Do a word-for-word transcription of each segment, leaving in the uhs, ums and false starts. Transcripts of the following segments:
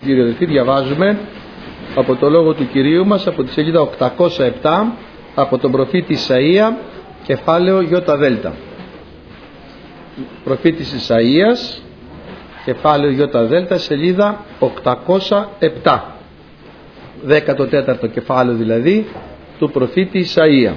Κύριε αδελφοί, διαβάζουμε από το λόγο του Κυρίου μας από τη σελίδα οκτακόσια επτά από τον προφήτη Ισαΐα, κεφάλαιο Ι-Δ. Προφήτης Ισαΐας, κεφάλαιο Ι-Δ, σελίδα οκτακόσια επτά, δέκατο τέταρτο κεφάλαιο δηλαδή του προφήτη Ισαΐα.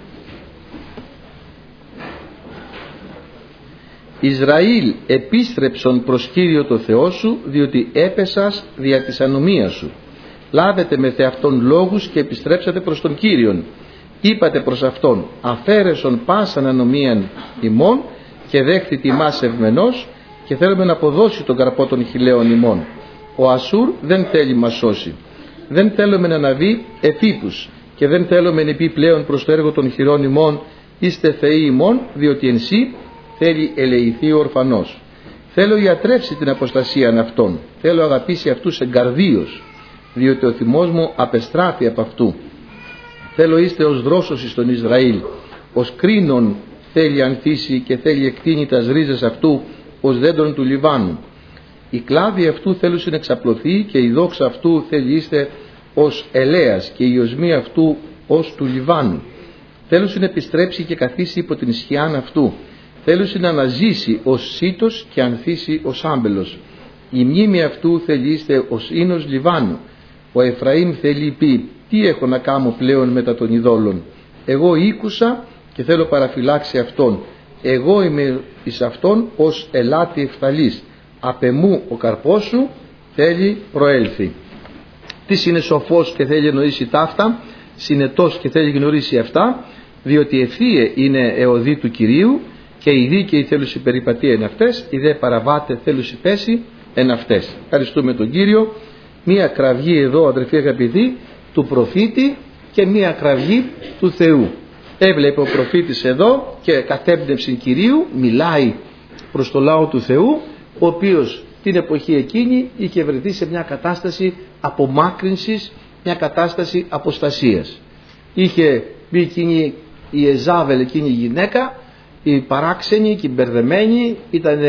Ισραήλ, επίστρεψον προς Κύριο το Θεό σου, διότι έπεσας δια της ανομίας σου. Λάβετε με θεαυτόν λόγους και επιστρέψατε προς τον Κύριον. Είπατε προς αυτόν, αφαίρεσον πάσαν ανομίαν ημών και δέχτη τιμάς ευμενός, και θέλουμε να αποδώσει τον καρπό των χιλέων ημών. Ο Ασούρ δεν θέλει μας σώσει. Δεν θέλουμε να αναβεί εφήπους, και δεν θέλουμε να πει πλέον προς το έργο των χειρών ημών, είστε θεοί ημών, διότι εν σύ θέλει ελεηθεί ο ορφανός. Θέλω ιατρεύσει την αποστασίαν αυτών, θέλω αγαπήσει αυτούς εγκαρδίως, διότι ο θυμός μου απεστράφει από αυτού. Θέλω είστε ως δρόσος εις τον Ισραήλ, ως κρίνον θέλει ανθίσει και θέλει εκτείνει τας ρίζες αυτού, ως δέντρον του Λιβάνου. Η κλάδη αυτού θέλουν να εξαπλωθεί, και η δόξα αυτού θέλει είστε ως ελέας, και η οσμή αυτού ως του Λιβάνου. Θέλω να επιστρέψει και καθίσει υπό την σκιάν αυτού. Θέλω να αναζήσει ως σύτος και ανθίσει ως άμπελος. Η μνήμη αυτού θέλει είστε ως ίνος Λιβάνου. Ο Εφραήμ θέλει πει, τι έχω να κάνω πλέον μετά των ειδόλων. Εγώ ήκουσα και θέλω παραφυλάξει αυτόν. Εγώ είμαι εις αυτόν ως ελάτι εφθαλής. Απ' εμού ο καρπός σου θέλει προέλθει. Τι είναι σοφός και θέλει γνωρίσει ταύτα, συνετός και θέλει γνωρίσει αυτά, διότι ευθύε είναι εωδή του Κυρίου, και οι δίκαιοι θέλουσι περιπατεί εν αυτές, οι δε παραβάτε θέλουσι πέσει εν αυτές. Ευχαριστούμε τον Κύριο. Μία κραυγή εδώ, αδερφοί αγαπητοί, του προφήτη και μία κραυγή του Θεού. Έβλεπε ο προφήτης εδώ και κατ' έμπνευση Κυρίου μιλάει προς το λαό του Θεού, ο οποίος την εποχή εκείνη είχε βρεθεί σε μια κατάσταση απομάκρυνσης, μια κατάσταση αποστασίας. Είχε μπει εκείνη η Εζάβελ, εκείνη η γυναίκα, η παράξενη και η μπερδεμένη, ήταν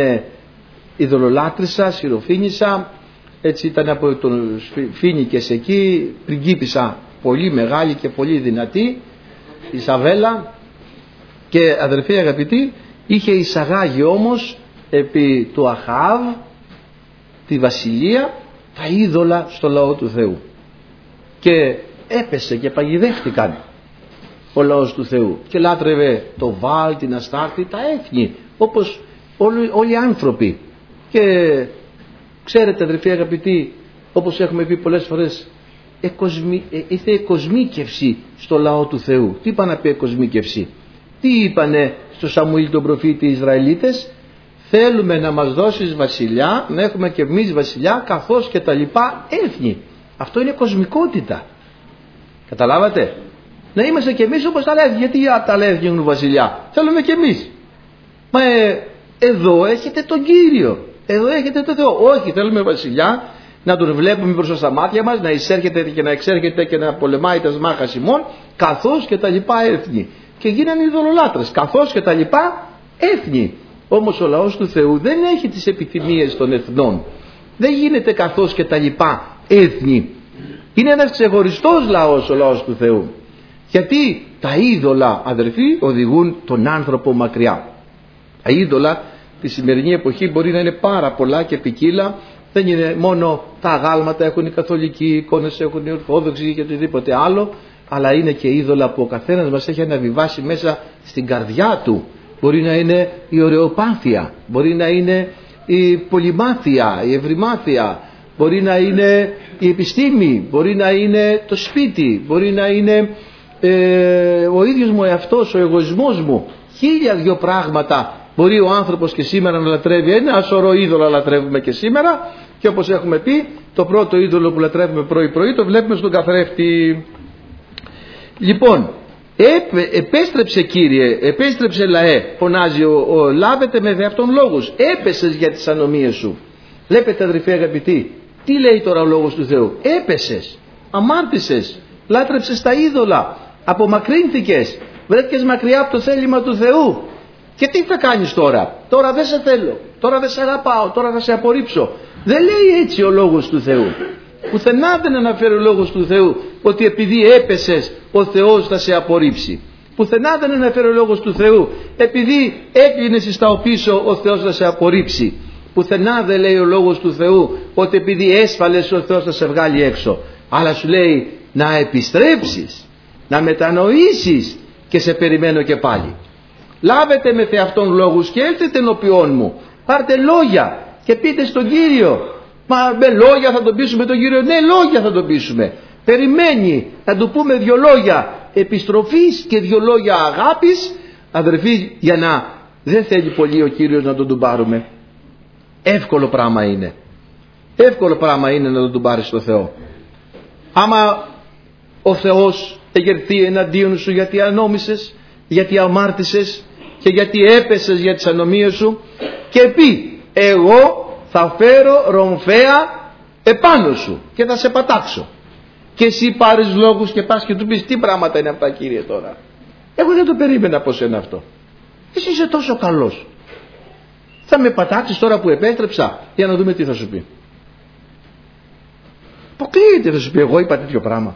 ειδωλολάτρησα, σιροφίνησα, έτσι ήταν από τον φίνικες εκεί, πριγκίπισσα πολύ μεγάλη και πολύ δυνατή, η Σαβέλα, και αδερφοί αγαπητοί, είχε εισαγάγει όμως επί του Αχάβ τη βασιλεία τα είδωλα στο λαό του Θεού, και έπεσε και παγιδεύτηκαν ο λαός του Θεού και λάτρευε το Βάλ, την Αστάρτη, τα έθνη, όπως όλοι, όλοι οι άνθρωποι. Και ξέρετε αδερφοί αγαπητοί, όπως έχουμε πει πολλές φορές, εκοσμι, ε, ήρθε εκοσμίκευση στο λαό του Θεού. Τι είπα να πει εκοσμίκευση? Τι είπανε στο Σαμουήλ τον προφήτη οι Ισραηλίτες? Θέλουμε να μας δώσεις βασιλιά, να έχουμε και εμείς βασιλιά, καθώς και τα λοιπά έθνη. Αυτό είναι κοσμικότητα. Καταλάβατε? Να είμαστε και εμείς όπως τα λέει. Γιατί τα λέει γίνουν βασιλιά? Θέλουμε και εμείς. Μα ε, εδώ έχετε τον Κύριο, εδώ έχετε τον Θεό. Όχι, θέλουμε βασιλιά, να τον βλέπουμε μπροστά στα μάτια μας, να εισέρχεται και να εξέρχεται και να πολεμάει τα σμάχα ημών, καθώς και τα λοιπά έθνη. Και γίνανε ειδωλολάτρες, καθώς και τα λοιπά έθνη. Όμως ο λαός του Θεού δεν έχει τις επιθυμίες των εθνών. Δεν γίνεται καθώς και τα λοιπά έθνη. Είναι ένας ξεχωριστός λαός ο λαός του Θεού. Γιατί τα είδωλα, αδερφοί, οδηγούν τον άνθρωπο μακριά. Τα είδωλα τη σημερινή εποχή μπορεί να είναι πάρα πολλά και ποικίλα. Δεν είναι μόνο τα αγάλματα, έχουν οι καθολικοί, οι εικόνες έχουν οι ορθόδοξοι και οτιδήποτε άλλο, αλλά είναι και είδωλα που ο καθένας μας έχει αναβιβάσει μέσα στην καρδιά του. Μπορεί να είναι η ωρεοπάθεια, μπορεί να είναι η πολυμάθεια, η ευρυμάθεια, μπορεί να είναι η επιστήμη, μπορεί να είναι το σπίτι, μπορεί να είναι ε, ο ίδιος μου εαυτός, ο εγωισμός μου. Χίλια δυο πράγματα μπορεί ο άνθρωπος και σήμερα να λατρεύει. Ένα σωρό είδωλα λατρεύουμε και σήμερα, και όπως έχουμε πει, το πρώτο είδωλο που λατρεύουμε πρωί πρωί το βλέπουμε στον καθρέφτη. Λοιπόν, επ, επέστρεψε Κύριε, επέστρεψε λαέ, φωνάζει ο, ο λάβετε με αυτόν λόγους, έπεσες για τις ανομίες σου. Βλέπετε αδερφοί αγαπητοί, τι λέει τώρα ο λόγος του Θεού? Έπεσες, αμάρτησες, λάτρεψες τα είδωλα, απομακρύνθηκες, βρέθηκες μακριά από το θέλημα του Θεού. Και τι θα κάνεις τώρα? Τώρα δεν σε θέλω, τώρα δεν σε αγαπάω, τώρα θα σε απορρίψω. Δεν λέει έτσι ο λόγος του Θεού. Πουθενά δεν αναφέρει ο λόγος του Θεού ότι επειδή έπεσες ο Θεός θα σε απορρίψει. Πουθενά δεν αναφέρει ο λόγος του Θεού επειδή έκλεινες στα οπίσω ο Θεός θα σε απορρίψει. Πουθενά δεν λέει ο λόγος του Θεού ότι επειδή έσφαλες ο Θεός θα σε βγάλει έξω. Αλλά σου λέει να επιστρέψεις, να μετανοήσεις και σε περιμένω και πάλι. Λάβετε με θεαυτόν λόγους και έλθετε ενώπιόν μου. Πάρτε λόγια και πείτε στον Κύριο. Μα με λόγια θα τον πείσουμε τον Κύριο? Ναι, λόγια θα τον πείσουμε. Περιμένει να του πούμε δυο λόγια επιστροφής και δυο λόγια αγάπης, αδερφοί, για να δεν θέλει πολύ ο Κύριος να τον του πάρουμε. Εύκολο πράγμα είναι. Εύκολο πράγμα είναι να τον του πάρεις στο Θεό. Άμα ο Θεός εγερθεί εναντίον σου γιατί ανόμισες, γιατί αμάρτησες και γιατί έπεσες για τις ανομίες σου και πει εγώ θα φέρω ρομφαία επάνω σου και θα σε πατάξω, και εσύ πάρεις λόγους και πας και του πεις τι πράγματα είναι αυτά, Κύριε, τώρα? Εγώ δεν το περίμενα από σένα αυτό. Εσύ είσαι τόσο καλός. Θα με πατάξεις τώρα που επέστρεψα? Για να δούμε τι θα σου πει. Αποκλείεται, θα σου πει εγώ είπα τέτοιο πράγμα.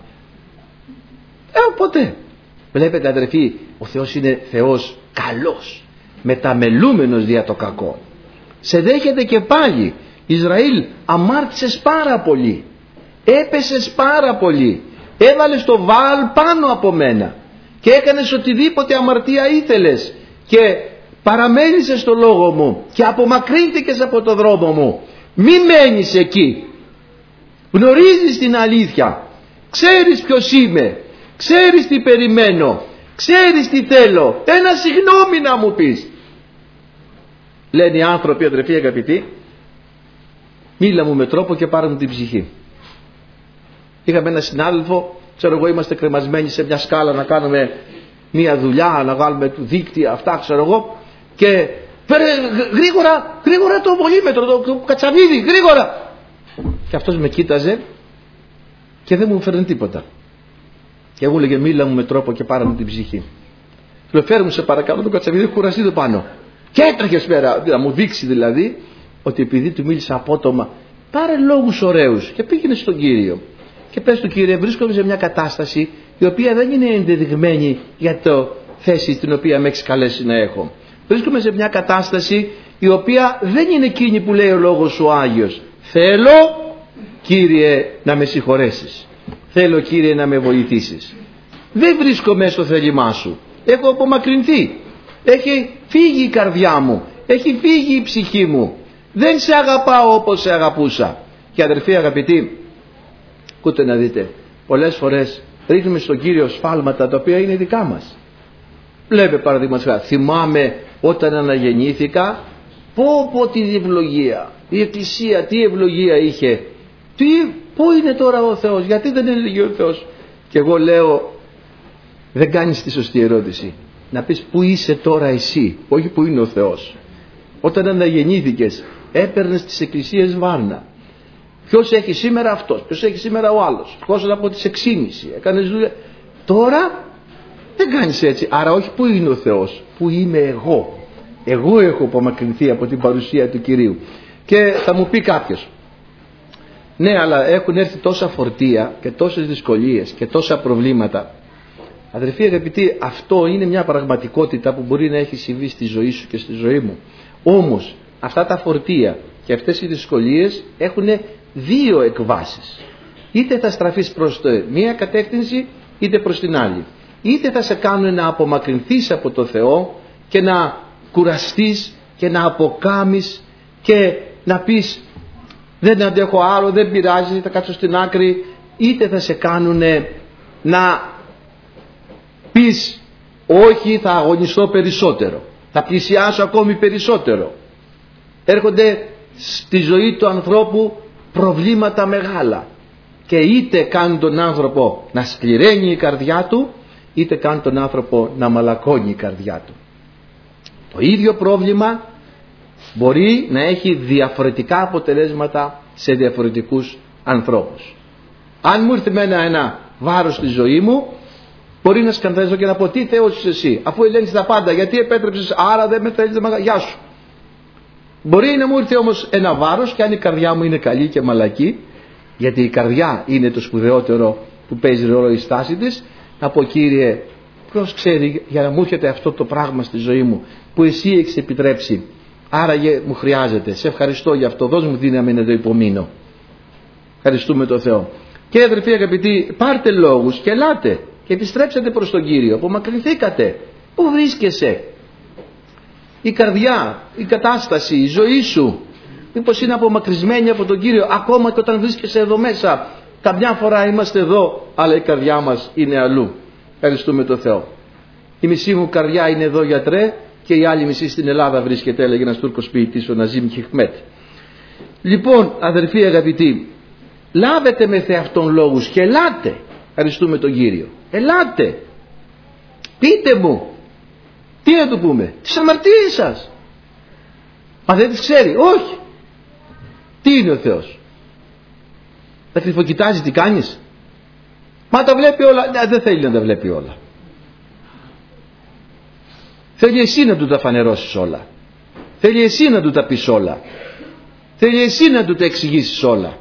Ε, ποτέ. Βλέπετε, αδερφοί, ο Θεός είναι Θεός καλός, μεταμελούμενος δια το κακό. Σε δέχεται και πάλι. Ισραήλ, αμάρτησες πάρα πολύ, έπεσες πάρα πολύ, έβαλες το Βαάλ πάνω από μένα και έκανες οτιδήποτε αμαρτία ήθελες και παραμέλησες στο λόγο μου και απομακρύνθηκες από το δρόμο μου. Μη μένεις εκεί. Γνωρίζεις την αλήθεια, ξέρεις ποιος είμαι, ξέρεις τι περιμένω, ξέρεις τι θέλω. Ένα συγγνώμη να μου πεις. Λένε οι άνθρωποι, αδερφοί αγαπητοί, μίλα μου με τρόπο και πάρε μου την ψυχή. Είχαμε ένα συνάδελφο, ξέρω εγώ, είμαστε κρεμασμένοι σε μια σκάλα να κάνουμε μια δουλειά, να βγάλουμε του δίκτυα, αυτά ξέρω εγώ, και φέρε γρήγορα, γρήγορα το βολίμετρο, το, το κατσαβίδι, γρήγορα. Και αυτός με κοίταζε και δεν μου φέρνει τίποτα. Και εγώ έλεγε μίλα μου με τρόπο και πάρε μου την ψυχή. Λέω φέρε μου σε παρακαλώ το κατσαβίδι, κουραστεί εδώ πάνω. Και έτρεχε πέρα, να μου δείξει δηλαδή ότι επειδή του μίλησα απότομα, πάρε λόγους ωραίους και πήγαινε στον Κύριο και πες του Κύριε, βρίσκομαι σε μια κατάσταση η οποία δεν είναι ενδεδειγμένη για το θέση την οποία με έχεις καλέσει να έχω. Βρίσκομαι σε μια κατάσταση η οποία δεν είναι εκείνη που λέει ο λόγος σου Άγιος. Θέλω, Κύριε, να με συγχωρέσεις. Θέλω, Κύριε, να με βοηθήσεις. Δεν βρίσκομαι στο θέλημά σου. Έχω απομακρυνθεί. Έχει φύγει η καρδιά μου. Έχει φύγει η ψυχή μου. Δεν σε αγαπάω όπως σε αγαπούσα. Και αδερφοί αγαπητοί, ακούτε να δείτε, πολλές φορές ρίχνουμε στον Κύριο σφάλματα τα οποία είναι δικά μας. Βλέπε παραδείγματος χάρη, θυμάμαι όταν αναγεννήθηκα, πω πω τι ευλογία, η Εκκλησία τι ευλογία είχε, τι, πού είναι τώρα ο Θεός, γιατί δεν έλεγε ο Θεός? Και εγώ λέω, δεν κάνεις τη σωστή ερώτηση. Να πεις πού είσαι τώρα εσύ, όχι πού είναι ο Θεός. Όταν αναγεννήθηκες έπαιρνες τις εκκλησίες βάρνα. Ποιος έχει σήμερα αυτός, ποιος έχει σήμερα ο άλλος. Χώσον από τις εξήμιση, έκανες δουλειά. Τώρα δεν κάνεις έτσι. Άρα όχι πού είναι ο Θεός, πού είμαι εγώ. Εγώ έχω απομακρυνθεί από την παρουσία του Κυρίου. Και θα μου πει κάποιος, ναι, αλλά έχουν έρθει τόσα φορτία και τόσες δυσκολίες και τόσα προβλήματα. Αδερφοί αγαπητοί, αυτό είναι μια πραγματικότητα που μπορεί να έχει συμβεί στη ζωή σου και στη ζωή μου. Όμως αυτά τα φορτία και αυτές οι δυσκολίες έχουν δύο εκβάσεις. Είτε θα στραφείς προς το μία κατεύθυνση είτε προς την άλλη. Είτε θα σε κάνουν να απομακρυνθείς από το Θεό και να κουραστείς και να αποκάμεις και να πεις δεν αντέχω άλλο, δεν πειράζει, θα κάτσω στην άκρη. Είτε θα σε κάνουν να πεις όχι, θα αγωνιστώ περισσότερο, θα πλησιάσω ακόμη περισσότερο. Έρχονται στη ζωή του ανθρώπου προβλήματα μεγάλα και είτε κάνουν τον άνθρωπο να σκληραίνει η καρδιά του, είτε κάνουν τον άνθρωπο να μαλακώνει η καρδιά του. Το ίδιο πρόβλημα μπορεί να έχει διαφορετικά αποτελέσματα σε διαφορετικούς ανθρώπους. Αν μου ήρθε εμένα ένα βάρος στη ζωή μου, μπορεί να σκανδαλίζω και να πω τι Θεός είσαι εσύ, αφού ελέγχεις τα πάντα, γιατί επέτρεψες, άρα δεν με θέλεις, δεν μαγα... Γεια σου. Μπορεί να μου ήρθε όμως ένα βάρος, και αν η καρδιά μου είναι καλή και μαλακή, γιατί η καρδιά είναι το σπουδαιότερο που παίζει ρόλο η στάση της, να πω, Κύριε, ποιος ξέρει, για να μου έρχεται αυτό το πράγμα στη ζωή μου που εσύ έχεις επιτρέψει, άραγε μου χρειάζεται, σε ευχαριστώ για αυτό, δώσ' μου δύναμη να το υπομείνω. Ευχαριστούμε τον Θεό. Και αδερφοί αγαπητοί, πάρτε λόγους και ελάτε και επιστρέψατε προς τον Κύριο. Απομακρυνθήκατε. Πού βρίσκεσαι? Η καρδιά, η κατάσταση, η ζωή σου, μήπως είναι απομακρυσμένη από τον Κύριο? Ακόμα και όταν βρίσκεσαι εδώ μέσα, καμιά φορά είμαστε εδώ, αλλά η καρδιά μας είναι αλλού. Ευχαριστούμε τον Θεό. Η μισή μου καρδιά είναι εδώ, γιατρέ, και η άλλη μισή στην Ελλάδα βρίσκεται, έλεγε ένας Τούρκος ποιητής, ο Ναζίμ Χιχμέτ. Λοιπόν, αδερφοί αγαπητοί, λάβετε με θεαυτόν λόγους και ελάτε. Ευχαριστούμε τον Κύριο. Ελάτε. Πείτε μου. Τι να του πούμε? Τις αμαρτίες σας. Μα δεν τις ξέρει? Όχι. Τι είναι ο Θεός? Θα κρυφοκοιτάζει τι κάνεις? Μα τα βλέπει όλα. Ναι, δεν θέλει να τα βλέπει όλα. Θέλει εσύ να του τα φανερώσεις όλα. Θέλει εσύ να του τα πεις όλα. Θέλει εσύ να του τα εξηγήσεις όλα.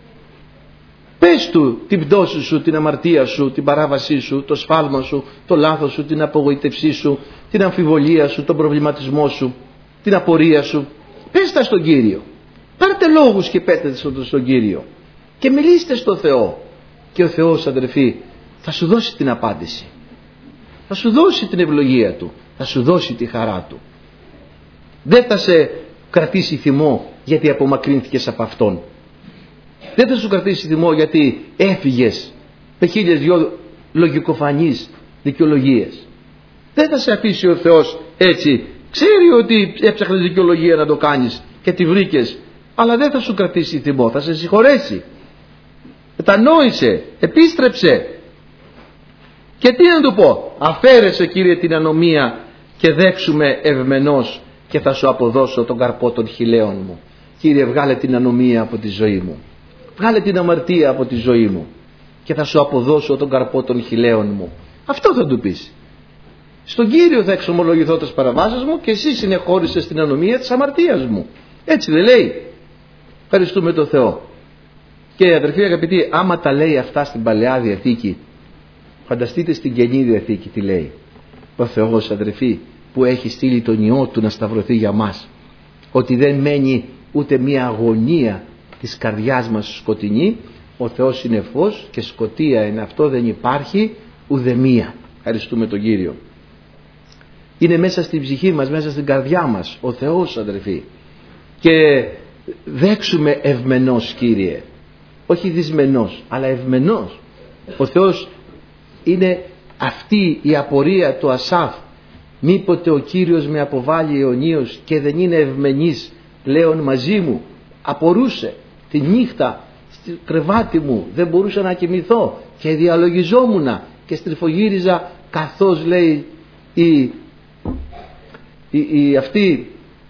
Πες του την πτώση σου, την αμαρτία σου, την παράβασή σου, το σφάλμα σου, το λάθος σου, την απογοήτευσή σου, την αμφιβολία σου, τον προβληματισμό σου, την απορία σου. Πες τα στον Κύριο. Πάρτε λόγους και πέτε στον Κύριο. Και μιλήστε στον Θεό. Και ο Θεός, αδερφοί, θα σου δώσει την απάντηση. Θα σου δώσει την ευλογία Του. Θα σου δώσει τη χαρά Του. Δεν θα σε κρατήσει θυμό γιατί απομακρύνθηκες από Αυτόν. Δεν θα σου κρατήσει θυμό γιατί έφυγες με χίλιες δυο λογικοφανείς δικαιολογίες. Δεν θα σε αφήσει ο Θεός έτσι. Ξέρει ότι έψαχνες δικαιολογία να το κάνεις και τη βρήκες, αλλά δεν θα σου κρατήσει θυμό. Θα σε συγχωρέσει. Μετανόησε, επίστρεψε. Και τι να του πω? Αφαίρεσε, Κύριε, την ανομία και δέξουμε ευμενός και θα σου αποδώσω τον καρπό των χιλέων μου. Κύριε, βγάλε την ανομία από τη ζωή μου. Βγάλε την αμαρτία από τη ζωή μου και θα σου αποδώσω τον καρπό των χιλέων μου. Αυτό θα του πεις. Στον Κύριο θα εξομολογηθώ τις παραβάσεις μου και εσύ συνεχώρησες την ανομία της αμαρτίας μου. Έτσι δεν λέει? Ευχαριστούμε τον Θεό. Και αδερφοί αγαπητοί, άμα τα λέει αυτά στην Παλαιά Διαθήκη, φανταστείτε στην Καινή Διαθήκη τι λέει. Ο Θεός, αδερφοί, που έχει στείλει τον Υιό Του να σταυρωθεί για μας, ότι δεν μένει ούτε μία αγωνία της καρδιάς μας σκοτεινή. Ο Θεός είναι φως και σκοτία εν αυτό δεν υπάρχει ουδεμία. Ευχαριστούμε τον Κύριο. Είναι μέσα στην ψυχή μας, μέσα στην καρδιά μας ο Θεός, αδερφοί. Και δέξουμε ευμενός, Κύριε. Όχι δυσμενός, αλλά ευμενός. Ο Θεός είναι αυτή η απορία του Ασάφ. Μήποτε ο Κύριος με αποβάλλει αιωνίως και δεν είναι ευμενής πλέον μαζί μου? Απορούσε τη νύχτα στη κρεβάτι μου, δεν μπορούσα να κοιμηθώ και διαλογιζόμουνα και στριφογύριζα καθώς λέει η, η, η αυτή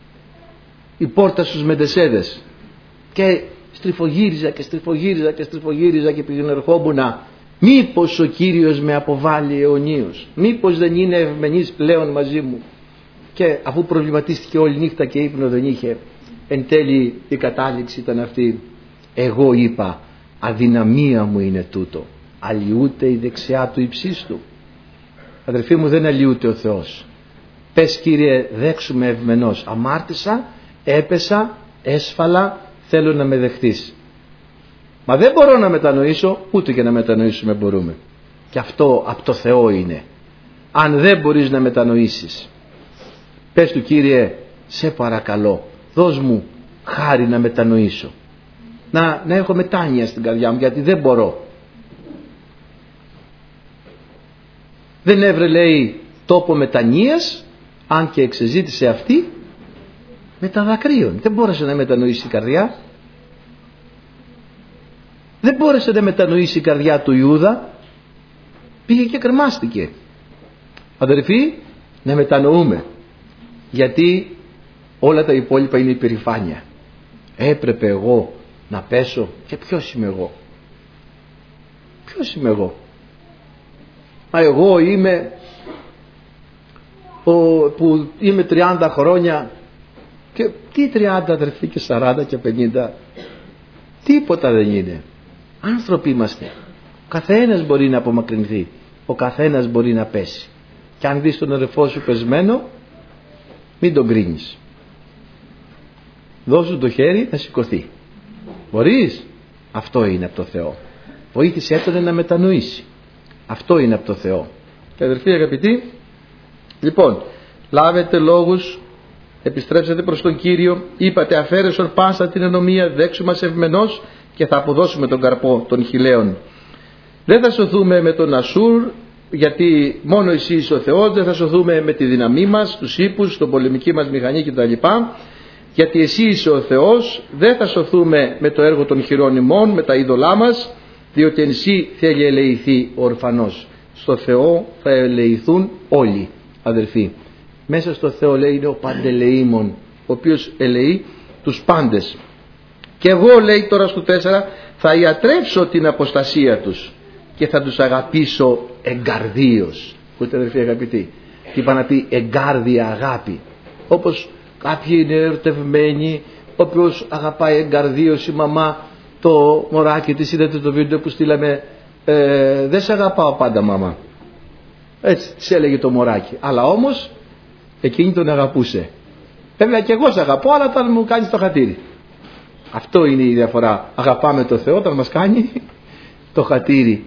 η πόρτα στους Μεντεσέδες, και στριφογύριζα και στριφογύριζα και στριφογύριζα και πηγαινερχόμουνα. Μήπως ο Κύριος με αποβάλλει αιωνίως? Μήπως δεν είναι ευμενής πλέον μαζί μου? Και αφού προβληματίστηκε όλη νύχτα και ύπνο δεν είχε, εν τέλει η κατάληξη ήταν αυτή. Εγώ είπα, αδυναμία μου είναι τούτο. Αλλοιούται η δεξιά του υψίστου? Αδερφοί μου, δεν αλλοιούται ο Θεός. Πες, Κύριε, δέξουμε ευμενός. Αμάρτησα, έπεσα, έσφαλα, θέλω να με δεχτείς. Μα δεν μπορώ να μετανοήσω, ούτε και να μετανοήσουμε μπορούμε. Και αυτό από το Θεό είναι. Αν δεν μπορείς να μετανοήσεις, πες του, Κύριε, σε παρακαλώ, δώσ' μου χάρη να μετανοήσω. Να, να έχω μετάνοια στην καρδιά μου, γιατί δεν μπορώ. Δεν έβρε, λέει, τόπο μετανοίας, αν και εξεζήτησε αυτή με τα δακρύων. Δεν μπόρεσε να μετανοήσει η καρδιά. Δεν μπόρεσε να μετανοήσει η καρδιά του Ιούδα. Πήγε και κρεμάστηκε. Αδερφοί, να μετανοούμε, γιατί όλα τα υπόλοιπα είναι υπερηφάνεια. Έπρεπε εγώ να πέσω, και ποιος είμαι εγώ? Ποιος είμαι εγώ? Μα εγώ είμαι ο, που είμαι τριάντα χρόνια Και τι τριάντα αδερφοί και σαράντα και πενήντα, τίποτα δεν είναι. Άνθρωποι είμαστε. Ο καθένας μπορεί να απομακρυνθεί, ο καθένας μπορεί να πέσει. Και αν δεις τον αδερφό σου πεσμένο, μην τον κρίνεις. Δώσου το χέρι να σηκωθεί. Μπορείς? Αυτό είναι από το Θεό. Βοήθησέ τον να μετανοήσει. Αυτό είναι από το Θεό. Και αδερφοί αγαπητοί, λοιπόν, λάβετε λόγους, επιστρέψετε προς τον Κύριο, είπατε αφαίρεσον πάσα την ανομία, δέξου μας ευμενός και θα αποδώσουμε τον καρπό των χιλαίων. Δεν θα σωθούμε με τον Ασούρ, γιατί μόνο εσύ είσαι ο Θεός. Δεν θα σωθούμε με τη δύναμή μας, τους ύπους, τον πολεμική μας μηχανή κτλ. Γιατί εσύ είσαι ο Θεός. Δεν θα σωθούμε με το έργο των χειρών ημών, με τα είδωλά μας, διότι εν εσύ θέλει ελεηθεί ο ορφανός. Στο Θεό θα ελεηθούν όλοι, αδελφοί. Μέσα στο Θεό, λέει, είναι ο παντελεήμων, ο οποίος ελεεί τους πάντες. Και εγώ, λέει τώρα στο τέσσερα, θα ιατρεύσω την αποστασία τους και θα τους αγαπήσω εγκαρδίως. Ακούτε αδελφοί αγαπητοί, τι είπα να πει εγκάρδια αγάπη. Όπως κάποιοι είναι ερωτευμένοι, ο οποίος αγαπάει εγκαρδίως η μαμά το μωράκι της. Είδατε το βίντεο που στείλαμε, ε, δεν σε αγαπάω πάντα μαμά, έτσι της έλεγε το μωράκι, αλλά όμως εκείνη τον αγαπούσε. Βέβαια και εγώ σε αγαπώ, αλλά όταν μου κάνεις το χατήρι. Αυτό είναι η διαφορά. Αγαπάμε το Θεό όταν μας κάνει το χατήρι.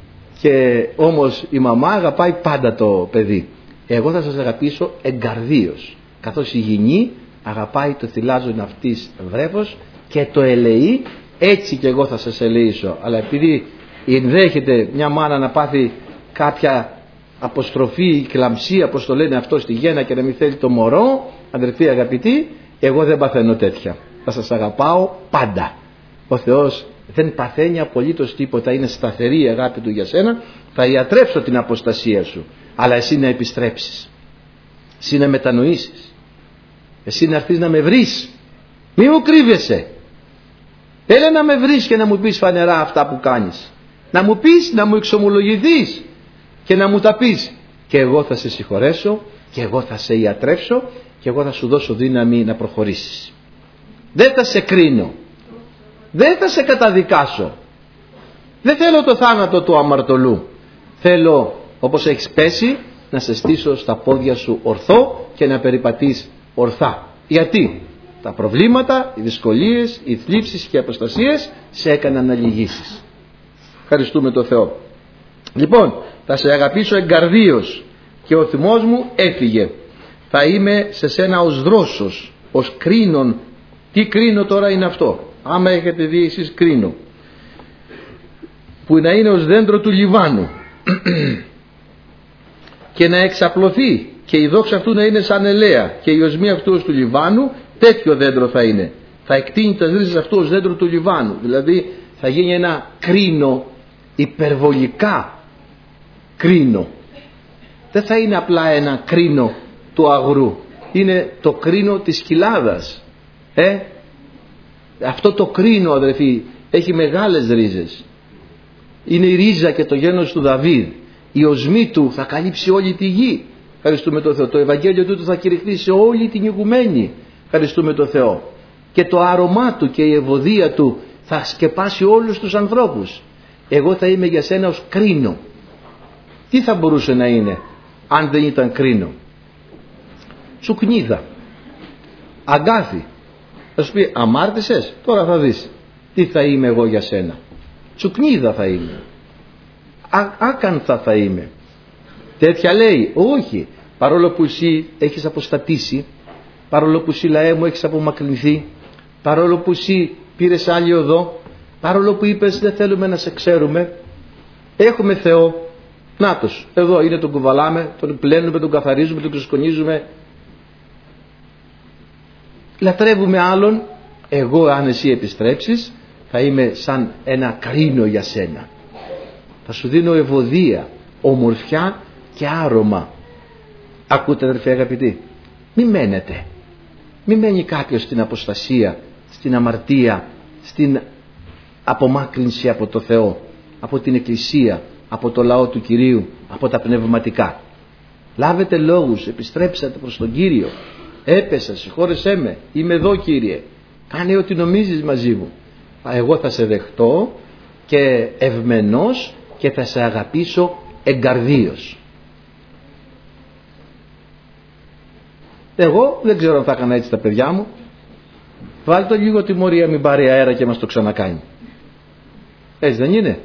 Και όμως η μαμά αγαπάει πάντα το παιδί. Εγώ θα σας αγαπήσω εγκαρδίως, καθώς η γυνή αγαπάει το θυλάζον αυτής βρέφος και το ελεεί, έτσι και εγώ θα σας ελεήσω. Αλλά επειδή ενδέχεται μια μάνα να πάθει κάποια αποστροφή, κλαμψία, όπως το λένε αυτό στη γέννα, και να μην θέλει το μωρό, αδερφοί αγαπητοί, εγώ δεν παθαίνω τέτοια. Θα σας αγαπάω πάντα. Ο Θεός δεν παθαίνει απολύτως τίποτα, είναι σταθερή η αγάπη του για σένα. Θα ιατρέψω την αποστασία σου, αλλά εσύ να επιστρέψεις, εσύ να μετανοήσεις, εσύ να έρθεις να με βρεις. Μη μου κρύβεσαι, έλα να με βρεις και να μου πεις φανερά αυτά που κάνεις, να μου πεις, να μου εξομολογηθείς και να μου τα πεις, και εγώ θα σε συγχωρέσω και εγώ θα σε ιατρέψω και εγώ θα σου δώσω δύναμη να προχωρήσεις. Δεν θα σε κρίνω, δεν θα σε καταδικάσω, δεν θέλω το θάνατο του αμαρτωλού. Θέλω, όπως έχεις πέσει, να σε στήσω στα πόδια σου ορθό και να περιπατείς ορθά. Γιατί τα προβλήματα, οι δυσκολίες, οι θλίψεις και οι αποστασίες σε έκαναν να λυγίσεις. Ευχαριστούμε τον Θεό. Λοιπόν, θα σε αγαπήσω εγκαρδίως και ο θυμός μου έφυγε. Θα είμαι σε σένα ως δρόσος, ως κρίνον. Τι κρίνο τώρα είναι αυτό? Άμα έχετε δει εσείς κρίνο, που να είναι ως δέντρο του Λιβάνου και να εξαπλωθεί και η δόξα αυτού να είναι σαν ελαία και η οσμή αυτού ως του Λιβάνου, τέτοιο δέντρο θα είναι. Θα εκτείνει τα ρίζες αυτού ως δέντρο του Λιβάνου, δηλαδή θα γίνει ένα κρίνο, υπερβολικά κρίνο. Δεν θα είναι απλά ένα κρίνο του αγρού, είναι το κρίνο της κοιλάδας. Ε? Αυτό το κρίνο, αδερφοί, έχει μεγάλες ρίζες. Είναι η ρίζα και το γένος του Δαβίδ. Η οσμή του θα καλύψει όλη τη γη. Ευχαριστούμε τον Θεό. Το Ευαγγέλιο του θα κηρυχθεί σε όλη την οικουμένη. Ευχαριστούμε τον Θεό. Και το άρωμά του και η ευωδία του θα σκεπάσει όλους τους ανθρώπους. Εγώ θα είμαι για σένα ως κρίνο. Τι θα μπορούσε να είναι αν δεν ήταν κρίνο? Τσουκνίδα, αγκάθι. Θα σου πει αμάρτησες, τώρα θα δεις τι θα είμαι εγώ για σένα. Τσουκνίδα θα είμαι, Α, άκανθα θα είμαι. Τέτοια λέει? Όχι. Παρόλο που εσύ έχεις αποστατήσει, παρόλο που εσύ λαέ μου έχεις απομακρυνθεί, παρόλο που εσύ πήρες άλλη οδό, παρόλο που είπες δεν θέλουμε να σε ξέρουμε, έχουμε Θεό. Νάτος, εδώ είναι, τον κουβαλάμε, τον πλένουμε, τον καθαρίζουμε, τον ξεσκονίζουμε, λατρεύουμε άλλον. Εγώ, αν εσύ επιστρέψεις, θα είμαι σαν ένα κρίνο για σένα. Θα σου δίνω ευωδία, ομορφιά και άρωμα. Ακούτε αδερφοί αγαπητοί, μη μένετε, μη μένει κάποιος στην αποστασία, στην αμαρτία, στην απομάκρυνση από το Θεό, από την Εκκλησία, από το λαό του Κυρίου, από τα πνευματικά. Λάβετε λόγους, επιστρέψατε προς τον Κύριο. έπεσα, συγχώρεσέ με, είμαι εδώ Κύριε, κάνε ό,τι νομίζεις μαζί μου. Εγώ θα σε δεχτώ και ευμενώς και θα σε αγαπήσω εγκαρδίως. Εγώ δεν ξέρω αν θα έκανα έτσι τα παιδιά μου. Βάλτε το λίγο τιμωρία, μην πάρει αέρα και μας το ξανακάνει. Έτσι δεν είναι?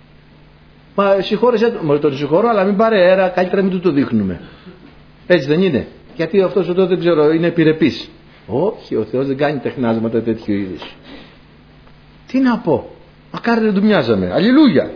Μα συγχώρεσέ το, μόλις τον συγχωρώ, αλλά μην πάρει αέρα, καλύτερα μην του το δείχνουμε. Έτσι δεν είναι? Γιατί αυτός εδώ δεν ξέρω, είναι επιρρεπής. Όχι, ο Θεός δεν κάνει τεχνάσματα τέτοιου είδους. Τι να πω, μακάρι δεν του μοιάζαμε. Αλληλούια.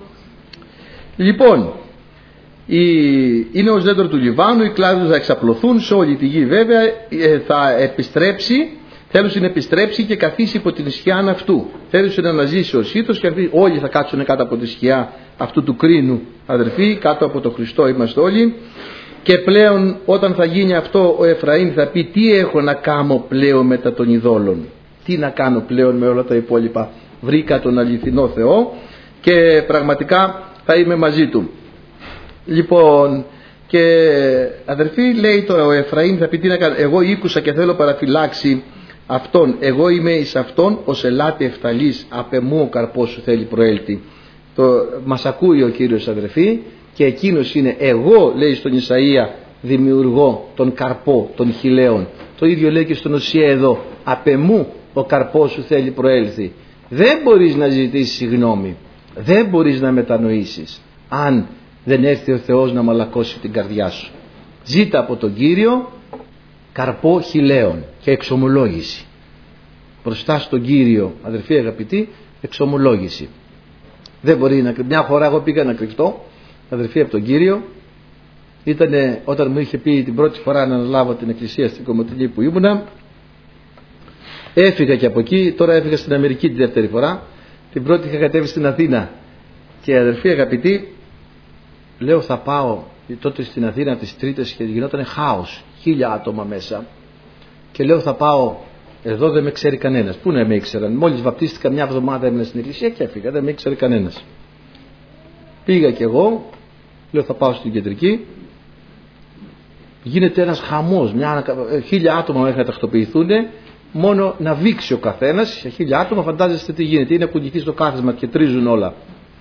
Λοιπόν, η... είναι ως δέντρο του Λιβάνου, οι κλάδοι θα εξαπλωθούν σε όλη τη γη, βέβαια θα επιστρέψει. Θέλουν να επιστρέψει και καθίσει υπό την σκιά αυτού. Θέλουν να αναζήσει ο σύτος και όλοι θα κάτσουν κάτω από τη σκιά αυτού του κρίνου, αδερφοί, κάτω από τον Χριστό είμαστε όλοι. Και πλέον όταν θα γίνει αυτό, ο Εφραήμ θα πει: τι έχω να κάνω πλέον μετά των ειδόλων? Τι να κάνω πλέον με όλα τα υπόλοιπα? Βρήκα τον αληθινό Θεό και πραγματικά θα είμαι μαζί του. Λοιπόν, και αδερφοί, λέει τώρα ο Εφραήμ θα πει: τι να κάνω? Εγώ ήκουσα και θέλω παραφυλάξει αυτόν, εγώ είμαι εις αυτόν, ως ελάτε εφταλής, απ' εμού ο καρπός σου θέλει προέλθει. Το, μας ακούει ο Κύριος, αδερφοί, και εκείνος είναι, εγώ, λέει στον Ισαΐα, δημιουργώ τον καρπό των χιλέων. Το ίδιο λέει και στον Οσία εδώ, απ' εμού ο καρπός σου θέλει προέλθει. Δεν μπορείς να ζητήσεις συγγνώμη, δεν μπορείς να μετανοήσεις αν δεν έρθει ο Θεός να μαλακώσει την καρδιά σου. Ζήτα από τον Κύριο καρπό χιλέων και εξομολόγηση. Μπροστά στον Κύριο, αδερφοί αγαπητοί, εξομολόγηση. Δεν μπορεί να... Μια φορά εγώ πήγα να κρυφτώ, αδερφοί, από τον Κύριο. Ήτανε όταν μου είχε πει την πρώτη φορά να αναλάβω την εκκλησία στην Κομοτηνή που ήμουνα. Έφυγα και από εκεί, τώρα έφυγα στην Αμερική τη δεύτερη φορά. Την πρώτη είχα κατέβει στην Αθήνα. Και αδερφοί αγαπητοί, λέω θα πάω τότε στην Αθήνα τις Τρίτες και γινόταν χάος, χίλια άτομα μέσα. Και λέω θα πάω, εδώ δεν με ξέρει κανένας. Πού να με ήξεραν? Μόλις βαπτίστηκα μια εβδομάδα έμεινα στην εκκλησία και έφυγα, δεν με ήξερε κανένας. Πήγα κι εγώ, λέω θα πάω στην κεντρική. Γίνεται ένας χαμός, μια, χίλια άτομα μέχρι να τακτοποιηθούν, μόνο να βήξει ο καθένας. Σε χίλια άτομα φαντάζεστε τι γίνεται, είναι κουνηθεί στο κάθισμα και τρίζουν όλα.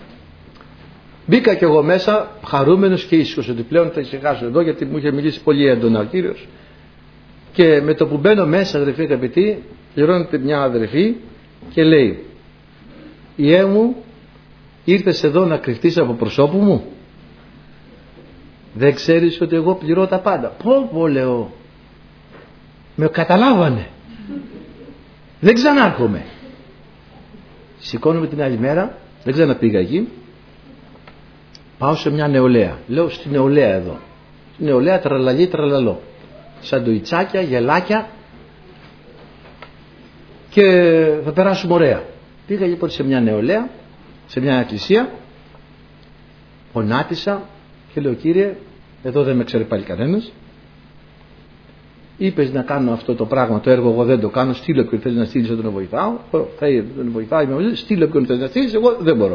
Μπήκα κι εγώ μέσα, χαρούμενος και ήσυχος, ότι πλέον θα ησυχάσω εδώ, γιατί μου είχε μιλήσει πολύ έντονα ο Κύριος. Και με το που μπαίνω μέσα, αδερφοί αγαπητοί, πληρώνεται μια αδερφή και λέει: Ιε μου, ήρθες εδώ να κρυφτείς από προσώπου μου? Δεν ξέρεις ότι εγώ πληρώ τα πάντα? Πω πω, λέω, με καταλάβανε, δεν ξανάρχομαι. Σηκώνομαι την άλλη μέρα, δεν ξαναπήγα εκεί. Πάω σε μια νεολαία. Λέω στη νεολαία εδώ. Στη νεολαία τραλαλί τραλαλό. Σαντουιτσάκια, γελάκια. Και θα περάσουμε ωραία. Πήγα λοιπόν σε μια νεολαία, σε μια εκκλησία. Φωνάτισα και λέω: Κύριε, εδώ δεν με ξέρει πάλι κανένας. Είπες να κάνω αυτό το πράγμα, το έργο, εγώ δεν το κάνω. Στείλω ποιον θες να στείλεις, θα τον βοηθάω. Θα τον βοηθάω, στείλω ποιον θες να στείλεις, εγώ δεν μπορώ.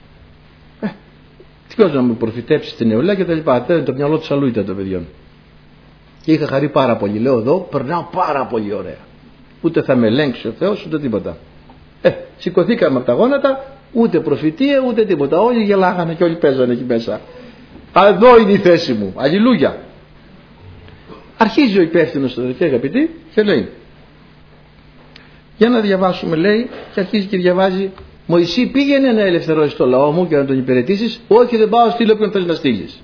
Ποιος να μου προφητέψει στην νεολαία και τα λοιπά. Το μυαλό του αλλού ήταν των παιδιών. Και είχα χαρεί πάρα πολύ. Λέω εδώ περνάω πάρα πολύ ωραία. Ούτε θα με ελέγξει ο Θεός ούτε τίποτα. Ε, σηκωθήκαμε από τα γόνατα, ούτε προφητεία ούτε τίποτα. Όλοι γελάγανε και όλοι παίζανε εκεί μέσα. Εδώ είναι η θέση μου. Αλληλούια. Αρχίζει ο υπεύθυνος, αδελφοί αγαπητοί, και λέει: για να διαβάσουμε, λέει, και αρχίζει και διαβάζει. Μωυσή, πήγαινε να ελευθερώσεις το λαό μου και να τον υπηρετήσεις. Όχι, δεν πάω, στείλω ποιον θες να στείλεις.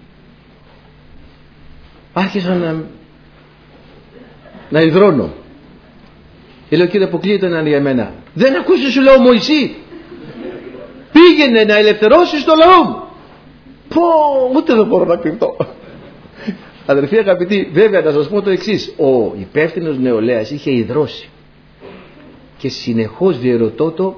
Άρχισα να, να υδρώνω. Και λέω: Κύριε, αποκλείεται να είναι για μένα. Δεν ακούσεις, σου λέω, Μωυσή, πήγαινε να ελευθερώσεις το λαό μου. Πω, ούτε δεν μπορώ να κρυφτώ. Αδερφοί αγαπητοί, βέβαια να σας πω το εξής. Ο υπεύθυνος νεολαίας είχε υδρώσει και συνεχώς διερωτώ το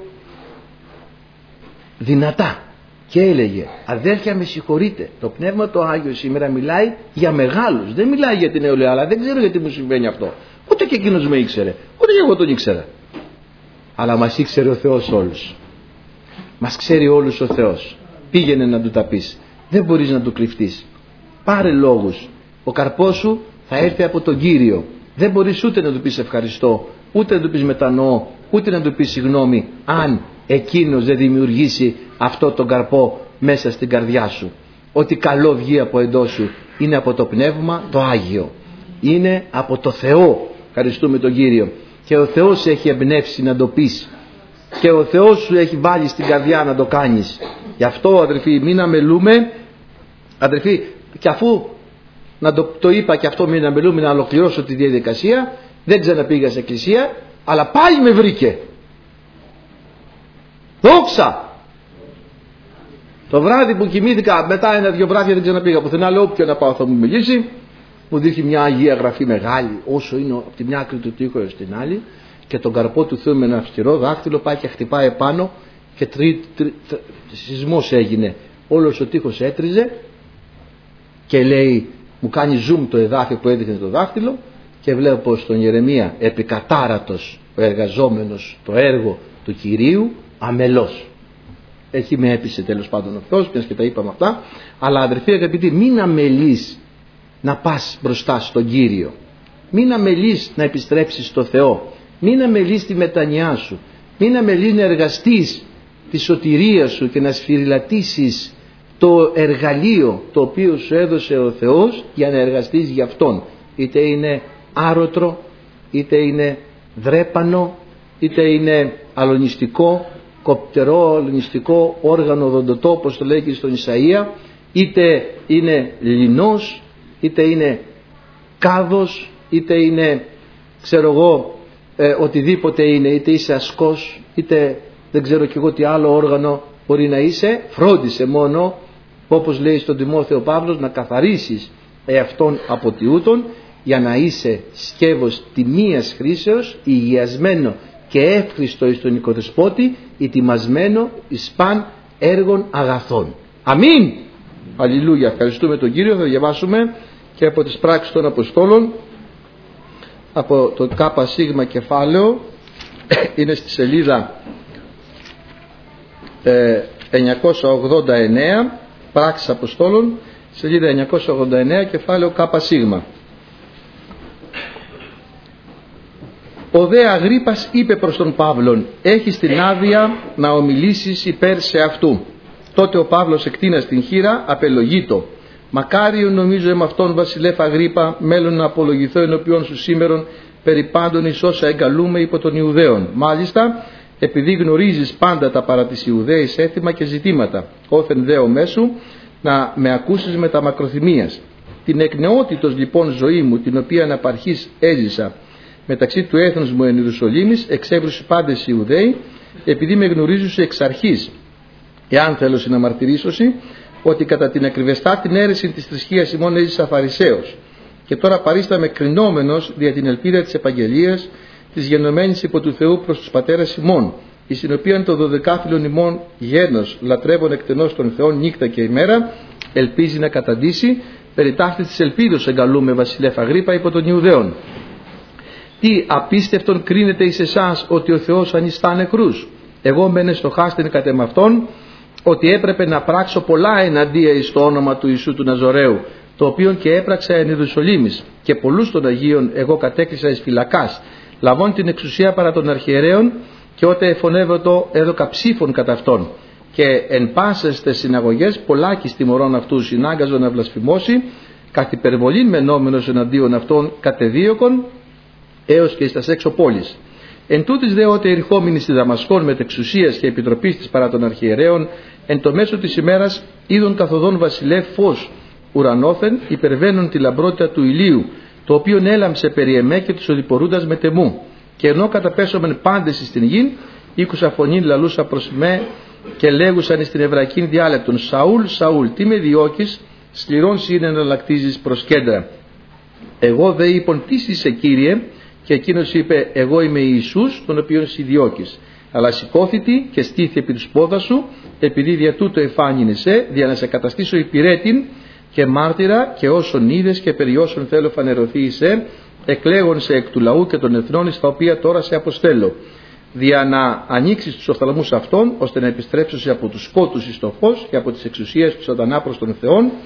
δυνατά και έλεγε: αδέρφια, με συγχωρείτε, το Πνεύμα το Άγιο σήμερα μιλάει για μεγάλους, δεν μιλάει για την νεολαία, αλλά δεν ξέρω γιατί μου συμβαίνει αυτό. Ούτε και εκείνος με ήξερε, ούτε και εγώ τον ήξερα, αλλά μας ήξερε ο Θεός όλους. Μας ξέρει όλους ο Θεός. Πήγαινε να του τα πεις, δεν μπορείς να του κρυφτείς. Πάρε λόγους, ο καρπός σου θα έρθει από τον Κύριο. Δεν μπορείς ούτε να του πεις ευχαριστώ, ούτε να του πεις μετανοώ, ούτε να του πεις συγγνώμη, αν εκείνος δεν δημιουργήσει αυτό τον καρπό μέσα στην καρδιά σου. Ό,τι καλό βγει από εντός σου είναι από το Πνεύμα το Άγιο, είναι από το Θεό. Ευχαριστούμε τον Κύριο. Και ο Θεός έχει εμπνεύσει να το πεις, και ο Θεός σου έχει βάλει στην καρδιά να το κάνεις. Γι' αυτό, αδερφοί, μην αμελούμε, αδερφοί, και αφού να το, το είπα και αυτό, μην αμελούμε, να ολοκληρώσω τη διαδικασία. Δεν ξαναπήγα σε εκκλησία, αλλά πάλι με βρήκε. Δόξα! Το βράδυ που κοιμήθηκα, μετά ένα-δυο βράδια δεν ξαναπήγα πουθενά. Λέω όποιο να πάω θα μου μιλήσει. Μου δείχνει μια Αγία Γραφή μεγάλη, όσο είναι από τη μια άκρη του τοίχου έως την άλλη, και τον καρπό του Θεού με ένα αυστηρό δάχτυλο πάει και χτυπάει επάνω, και τρι, τρι, τρι, σεισμός έγινε. Όλος ο τοίχος έτριζε, και λέει, μου κάνει zoom το εδάφιο που έδειχνε το δάχτυλο, και βλέπω στον Ιερεμία επικατάρατος ο εργαζόμενος το έργο του Κυρίου αμελός. Εκεί με έπεισε τέλος πάντων ο Θεός, και τα είπαμε αυτά. Αλλά αδερφοί αγαπητοί, μην αμελείς να πας μπροστά στον Κύριο. Μην αμελείς να επιστρέψεις στο Θεό. Μην αμελείς τη μετανοιά σου. Μην αμελείς να εργαστείς τη σωτηρία σου και να σφυριλατήσεις το εργαλείο το οποίο σου έδωσε ο Θεός για να εργαστείς για Αυτόν. Είτε είναι άρωτρο, είτε είναι δρέπανο, είτε είναι αλωνιστικό, κοπτερό, αλωνιστικό όργανο οδοντοτό, όπως το λέει και στον Ισαΐα, είτε είναι λινός, είτε είναι κάδος, είτε είναι, ξέρω εγώ, ε, οτιδήποτε είναι, είτε είσαι ασκός, είτε δεν ξέρω κι εγώ τι άλλο όργανο μπορεί να είσαι. Φρόντισε μόνο, όπως λέει στον Τιμόθεο Παύλος, να καθαρίσεις εαυτόν από τιούτον, για να είσαι σκεύος τιμίας χρήσεως, υγιασμένο και εύχριστο εις τον οικοδεσπότη, ετοιμασμένο εις παν έργων αγαθών. Αμήν. Αλληλούια. Ευχαριστούμε τον Κύριο. Θα διαβάσουμε και από τις πράξεις των Αποστόλων, από το ΚΣ κεφάλαιο, είναι στη σελίδα ε, εννιακόσια ογδόντα εννέα, πράξεις Αποστόλων, σελίδα εννιακόσια ογδόντα εννέα, κεφάλαιο ΚΣ. Ο δε Αγρίππας είπε προς τον Παύλον, έχεις την άδεια να ομιλήσεις υπέρ σε αυτού. Τότε ο Παύλος εκτείνας την χείρα, απελογείτο. Μακάριο νομίζω εμ' αυτόν βασιλεύ Αγρίππα, μέλλον να απολογηθώ ενώπιον σου σήμερον, περί πάντων εις όσα εγκαλούμε υπό των Ιουδαίων. Μάλιστα, επειδή γνωρίζεις πάντα τα παρά της Ιουδαίας έθιμα και ζητήματα, όθεν δε ο μέσου να με ακούσεις με τα μακροθυμίας. Την εκ νεότητος λοιπόν ζωή μου, την οποία αναπαρχής έζησα, μεταξύ του έθνους μου εν Ιερουσαλήμης, εξέβρουσι πάντες οι Ιουδαίοι, επειδή με γνωρίζουσι εξ αρχής, εάν θέλω συναμαρτυρήσωσι, ότι κατά την ακριβεστά την αίρεση της θρησκείας ημών έζησα Φαρισαίος, και τώρα παρίσταμαι κρινόμενος δια την ελπίδα της επαγγελίας, της γενομένης υπό του Θεού προς τους πατέρας ημών, εις την οποία το δωδεκάφυλλον ημών γένος, λατρεύων εκτενώς των Θεών νύχτα και ημέρα, ελπίζει να καταντήσει, περί ταύτης της ελπίδος εγκαλούμε βασιλεύ Αγρίππα υπό των Ιουδαίων. Τι απίστευτον κρίνεται εις εσάς ότι ο Θεός ανιστά νεκρούς? Εγώ μεν εστοχάστην κατ' εμ' αυτόν, ότι έπρεπε να πράξω πολλά εναντία εις το όνομα του Ιησού του Ναζωραίου, το οποίον και έπραξα εν Ιερουσαλήμης, και πολλούς των Αγίων εγώ κατέκλεισα εις φυλακάς, λαβών την εξουσία παρά των αρχιερέων, και ότε εφωνεύωτο έδωκα ψήφων κατά αυτόν. Και εν πάσες τες συναγωγές πολλάκις τιμωρών αυτού συνάγκαζω να βλασφημώσει, καθ' υπερβολήν μενόμενος εναντίον αυτών κατεδίωκον, έως και στα έξω πόλης. Εν τούτης δε ότε ερχόμενοι στη Δαμασκόν με εξουσίας και επιτροπής της παρά των αρχιερέων, εν το μέσο της ημέρας είδον καθοδόν βασιλεύ φως ουρανόθεν, υπερβαίνουν τη λαμπρότητα του ηλίου, το οποίον έλαμψε περί εμέ και τους οδηπορούντας με τεμού. Και ενώ καταπέσομεν πάντες στην γην, ήκουσα φωνήν λαλούσα προς με και λέγουσαν στην εβραϊκήν διάλεκτον, Σαούλ, Σαούλ, τι με διώκεις, σκληρών είναι εναλλακτίζεις προς κέντρα. Εγώ δε είπον, τι είσαι Κύριε? Και εκείνος είπε, εγώ είμαι Ιησούς, τον οποίον συδιώκεις. Αλλά σηκώθητη και στήθη επί τους πόδας σου, επειδή δια τούτο εφάνινεσαι, δια να σε καταστήσω υπηρέτην και μάρτυρα, και όσον είδες και περί όσων θέλω φανερωθείσαι, εκλέγον σε εκ του λαού και των εθνών, στα οποία τώρα σε αποστέλω, δια να ανοίξεις τους οφθαλμούς αυτών, ώστε να επιστρέψεις από τους σκότους εις το φως και από τις εξουσίες του σατανά προς τον Θεόν,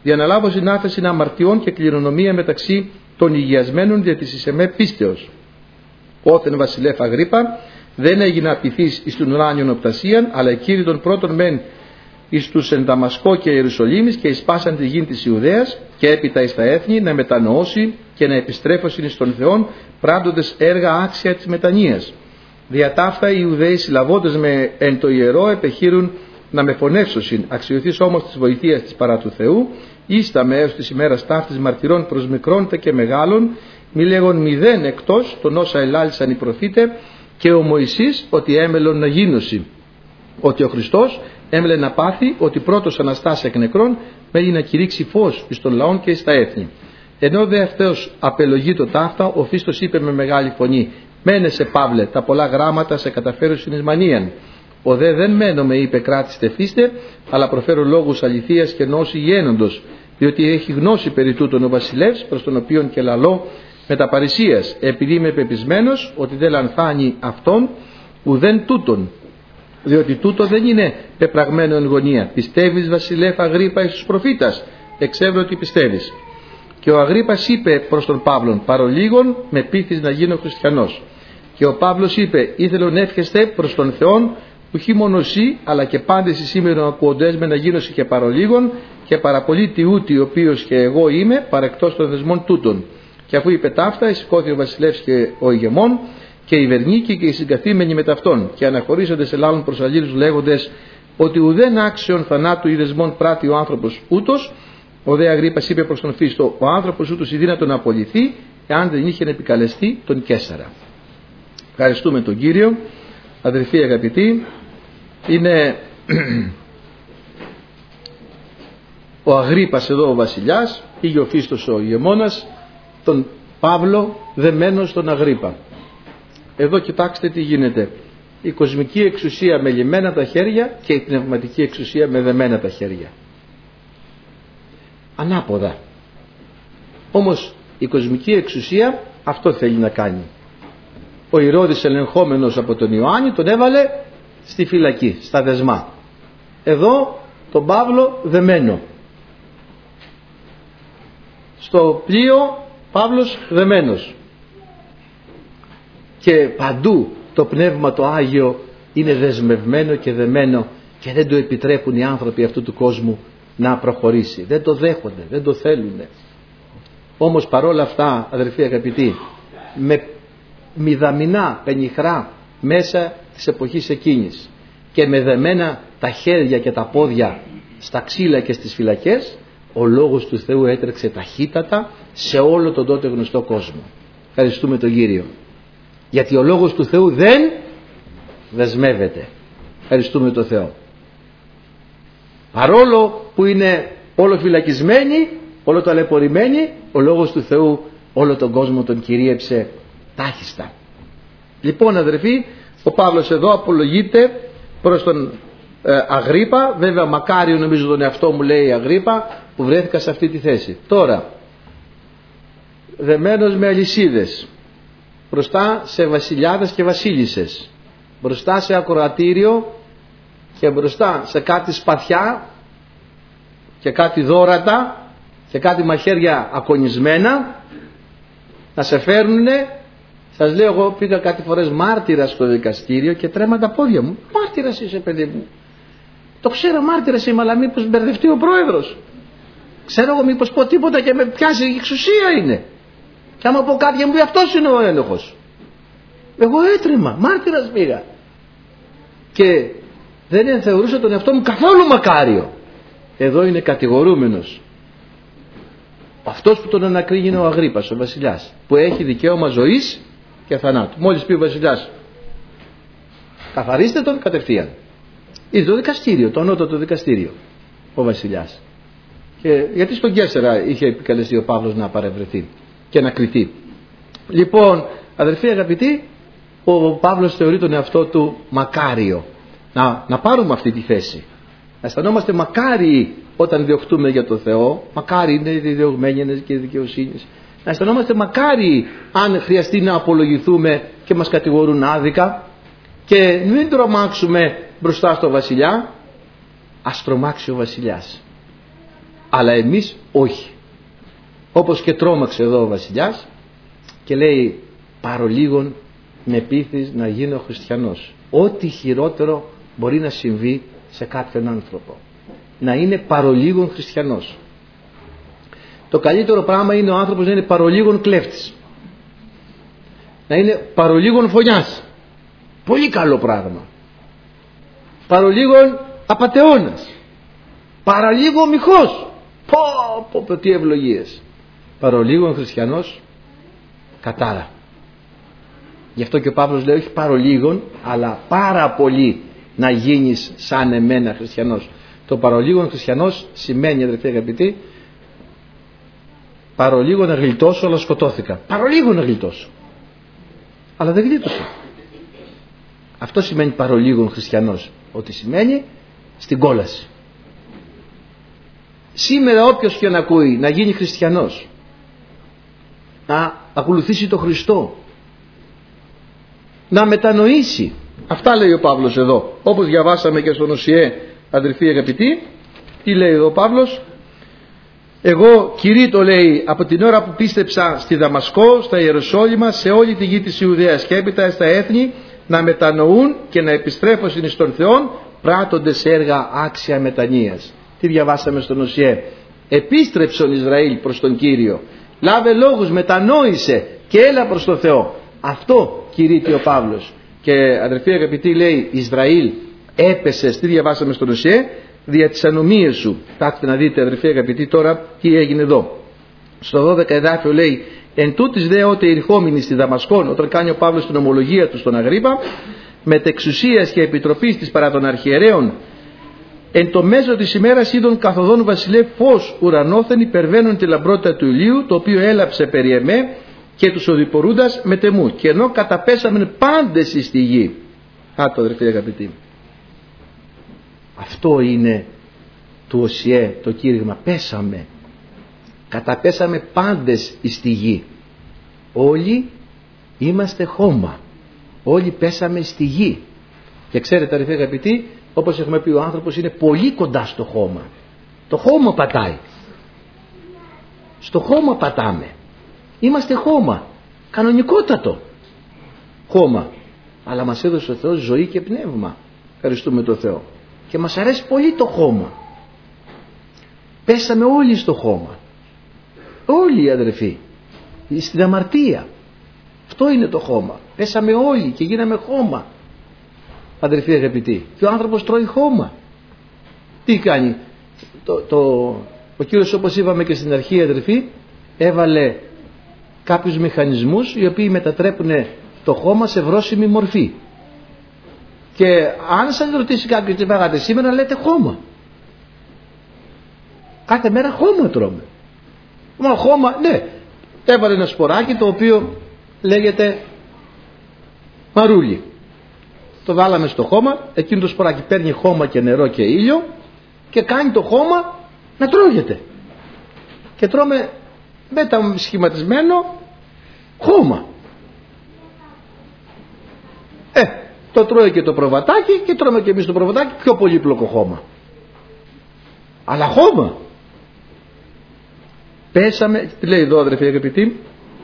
διαναλάβω συνάθεση αμαρτιών και κληρονομία μεταξύ των υγιασμένων δια της εισεμέ πίστεως. Όθεν βασιλεύ Αγρίππα, δεν έγινα απειθής εις τον ουράνιον οπτασίαν, αλλά εκείρη των πρώτων μεν εις τους εν Δαμασκό και Ιερουσαλήμης και εις πάσαν τη γη της Ιουδαίας και έπειτα εις τα έθνη να μετανοώσει και να επιστρέφωσιν εις τον Θεόν πράντοντες έργα άξια της μετανοίας. Δια ταύτα οι Ιουδαίοι συλλαβώντες με εν το ιερό επεχείρουν να με φωνεύσωσιν, αξιωθείς όμως της βοηθείας της παρά του Θεού, ίστα με έως της ημέρας ταύτης μαρτυρών προς μικρόντα και μεγάλων, μη λέγον μηδέν εκτός των όσα ελάλησαν οι προφήτε και ο Μωυσής ότι έμελον να γίνωση, ότι ο Χριστός έμελε να πάθει, ότι πρώτος αναστάσει εκ νεκρών μέλει να κηρύξει φως εις των λαών και εις τα έθνη. Ενώ δε αυτός απελογεί το ταύτα, ο Φίστος είπε με μεγάλη φωνή, μένεσαι Παύλε, τα πολλά γράμματα σε καταφέρω στην εις μανίαν. Ο δε δεν μένω με είπε κράτηστε Φίστε, αλλά προφέρω λόγους αληθείας και νόση γένοντος, διότι έχει γνώση περί τούτον ο βασιλεύς, προς τον οποίον και λαλώ μεταπαρησίας, επειδή είμαι πεπισμένος ότι δεν λανθάνει αυτόν ουδέν τούτον, διότι τούτο δεν είναι πεπραγμένο εν γωνία. Πιστεύεις βασιλεύ Αγρίππα εις τους προφήτας? Εξεύρω ότι πιστεύεις. Και ο Αγρίππας είπε προς τον Παύλον, παρολίγων με πείθεις να γίνω χριστιανός. Και ο Παύλος είπε, ήθελον εύχεστε προς τον Θεόν, ουχή μόνο εσύ, αλλά και πάντες οι σήμερα ακούοντες με να γίνωση και παρολίγων, και παραπολύ τιούτη ο οποίος και εγώ είμαι, παρεκτός των δεσμών τούτων. Και αφού είπε ταύτα, εισηκώθη ο βασιλεύς και ο ηγεμόν, και οι βερνίκοι και οι συγκαθήμενοι με ταυτόν, και αναχωρήσονται σε λάλλον προς αλλήλους λέγοντες, ότι ουδέν άξιον θανάτου ή δεσμών πράττει ο άνθρωπος ούτως. Ο δε Αγρίππας είπε προς τον Φίστο, ο άνθρωπος ούτως ιδύνατο να απολυθεί, εάν δεν είχε επικαλεστεί τον Καίσαρα. Ευχαριστούμε τον Κύριο. Αδελφοί αγαπητοί, είναι ο Αγρίππας εδώ ο βασιλιάς, πήγε ο Φίστος ο ηγεμόνας, τον Παύλο δεμένος στον Αγρίππα. Εδώ κοιτάξτε τι γίνεται. Η κοσμική εξουσία με λυμμένα τα χέρια και η πνευματική εξουσία με δεμένα τα χέρια. Ανάποδα. Όμως η κοσμική εξουσία αυτό θέλει να κάνει. Ο Ηρώδης ελεγχόμενος από τον Ιωάννη τον έβαλε στη φυλακή, στα δεσμά. Εδώ τον Παύλο δεμένο. Στο πλοίο Παύλος δεμένος. Και παντού το Πνεύμα το Άγιο είναι δεσμευμένο και δεμένο και δεν το επιτρέπουν οι άνθρωποι αυτού του κόσμου να προχωρήσει. Δεν το δέχονται, δεν το θέλουν. Όμως παρόλα αυτά, αδελφοί αγαπητοί, με μηδαμινά πενιχρά μέσα της εποχής εκείνης και με δεμένα τα χέρια και τα πόδια στα ξύλα και στις φυλακές, ο λόγος του Θεού έτρεξε ταχύτατα σε όλο τον τότε γνωστό κόσμο. Ευχαριστούμε τον Κύριο. Γιατί ο λόγος του Θεού δεν δεσμεύεται. Ευχαριστούμε τον Θεό. Παρόλο που είναι όλο φυλακισμένοι, όλο ταλαιπωρημένοι, ο λόγος του Θεού όλο τον κόσμο τον κυρίεψε τάχιστα. Λοιπόν αδερφοί, ο Παύλος εδώ απολογείται προς τον ε, Αγρίππα. Βέβαια μακάριο νομίζω τον εαυτό μου λέει Αγρίππα που βρέθηκα σε αυτή τη θέση. Τώρα, δεμένος με αλυσίδες, μπροστά σε βασιλιάδες και βασίλισσες, μπροστά σε ακροατήριο και μπροστά σε κάτι σπαθιά και κάτι δώρατα και κάτι μαχαίρια ακονισμένα να σε φέρνουνε. Σας λέω, εγώ πήγα κάτι φορές μάρτυρας στο δικαστήριο και τρέμαν τα πόδια μου. Μάρτυρας είσαι παιδί μου. Το ξέρω, μάρτυρας είμαι, αλλά μήπως μπερδευτεί ο πρόεδρος. Ξέρω εγώ μήπως πω τίποτα και με πιάσει η εξουσία είναι. Και άμα πω κάτι μου πει αυτός είναι ο έλεγχος. Εγώ έτρεμα, μάρτυρας πήγα. Και δεν θεωρούσα τον εαυτό μου καθόλου μακάριο. Εδώ είναι κατηγορούμενος. Αυτός που τον ανακρίνει είναι ο Αγρίππας, ο βασιλιάς, που έχει δικαίωμα ζωής και θανάτου. Μόλις πει ο βασιλιάς, καθαρίστε τον κατευθείαν. Είδε το δικαστήριο, το ανώτατο δικαστήριο, ο βασιλιάς. Και γιατί στον Καίσαρα είχε επικαλεστεί ο Παύλος να παρευρεθεί και να κριθεί. Λοιπόν, αδελφοί αγαπητοί, ο Παύλος θεωρεί τον εαυτό του μακάριο. Να, να πάρουμε αυτή τη θέση. Να αισθανόμαστε μακάριοι όταν διωχτούμε για το Θεό. Μακάριοι είναι οι διωγμένοι και οι δικαιοσύνες. Να αισθανόμαστε μακάριοι αν χρειαστεί να απολογηθούμε και μας κατηγορούν άδικα. Και μην τρομάξουμε μπροστά στο βασιλιά. Ας τρομάξει ο βασιλιάς. αλλά εμείς όχι. Όπως και τρόμαξε εδώ ο βασιλιάς και λέει, παρολίγων με πείθεις να γίνω χριστιανός. Ό,τι χειρότερο μπορεί να συμβεί σε κάποιον άνθρωπο, να είναι παρολίγων χριστιανός. Το καλύτερο πράγμα είναι ο άνθρωπος να είναι παρολίγων κλέφτης, να είναι παρολίγων φωνιάς. Πολύ καλό πράγμα. Παρολίγων απατεώνας, παραλίγο μοιχός. Πω, πω, πω, τι ευλογίες. Παρολίγων χριστιανός, κατάρα. Γι' αυτό και ο Παύλος λέει, όχι παρολίγων, αλλά πάρα πολύ να γίνεις σαν εμένα χριστιανός. Το παρολίγων χριστιανός σημαίνει, αδερφοί αγαπητοί, παρολίγο να γλιτώσω αλλά σκοτώθηκα. Παρολίγο να γλιτώσω, αλλά δεν γλίτωσα. Αυτό σημαίνει παρολίγων χριστιανός, ότι σημαίνει στην κόλαση. Σήμερα όποιος και να ακούει να γίνει χριστιανός, να ακολουθήσει τον Χριστό, να μετανοήσει, αυτά λέει ο Παύλος εδώ, όπως διαβάσαμε και στον Οσιέ, αδελφοί αγαπητοί. Τι λέει εδώ ο Παύλος? Εγώ κηρύττω, λέει, από την ώρα που πίστεψα στη Δαμασκό, στα Ιεροσόλυμα, σε όλη τη γη της Ιουδαίας και έπειτα στα έθνη, να μετανοούν και να επιστρέφουν εις τον Θεόν, πράττονται σε έργα άξια μετανοίας. Τι διαβάσαμε στον Οσιέ? Επίστρεψε ο Ισραήλ προς τον Κύριο, λάβε λόγους, μετανόησε και έλα προς τον Θεό. Αυτό κηρύττει ο Παύλος. Και αδερφοί αγαπητοί, λέει, Ισραήλ έπεσες, τι διαβάσαμε στον Οσιέ, δια τις ανομίες σου. Κοιτάξτε να δείτε, αδερφοί αγαπητοί, τώρα τι έγινε εδώ. Στο δώδεκα εδάφιο λέει, εν τούτης δε ότε ηρχόμενοι στη Δαμασκόν, όταν κάνει ο Παύλος την ομολογία του στον Αγρίπα, μετεξουσίας και επιτροπής της παρά των αρχιερέων, εν το μέσο της ημέρας είδων καθοδόν βασιλεύ φως ουρανόθεν υπερβαίνουν τη λαμπρότητα του ηλίου, το οποίο έλαψε περί εμέ και τους οδηπορούντας μετεμού, και ενώ καταπέσαμε πάντες εις τη γη. Α, το αδερφοί αγαπητοί, αυτό είναι του Οσιέ το κήρυγμα. Πέσαμε, καταπέσαμε πάντες εις τη γη. Όλοι είμαστε χώμα, όλοι πέσαμε στη γη. Και ξέρετε, αδερφοί αγαπητοί, όπως έχουμε πει, ο άνθρωπος είναι πολύ κοντά στο χώμα. Το χώμα πατάει, στο χώμα πατάμε. Είμαστε χώμα, κανονικότατο χώμα, αλλά μας έδωσε ο Θεός ζωή και πνεύμα. Ευχαριστούμε τον Θεό. Και μας αρέσει πολύ το χώμα. Πέσαμε όλοι στο χώμα, όλοι οι αδερφοί, στην αμαρτία. Αυτό είναι το χώμα. Πέσαμε όλοι και γίναμε χώμα, αδερφοί αγαπητοί. Και ο άνθρωπος τρώει χώμα. Τι κάνει το, το, ο Κύριος, όπως είπαμε και στην αρχή, αδερφοί, έβαλε κάποιους μηχανισμούς οι οποίοι μετατρέπουν το χώμα σε βρώσιμη μορφή. Και αν σας ρωτήσει κάποιος τι φάγατε σήμερα, λέτε χώμα. Κάθε μέρα χώμα τρώμε. Μα χώμα, ναι. Έβαλε ένα σποράκι το οποίο λέγεται μαρούλι. Το βάλαμε στο χώμα, εκείνο το σποράκι παίρνει χώμα και νερό και ήλιο και κάνει το χώμα να τρώγεται. Και τρώμε μετασχηματισμένο χώμα. Ε, το τρώει και το προβατάκι και τρώμε και εμείς το προβατάκι, πιο πολύπλοκο χώμα. Αλλά χώμα. Πέσαμε, τι λέει εδώ αδερφοί αγαπητοί,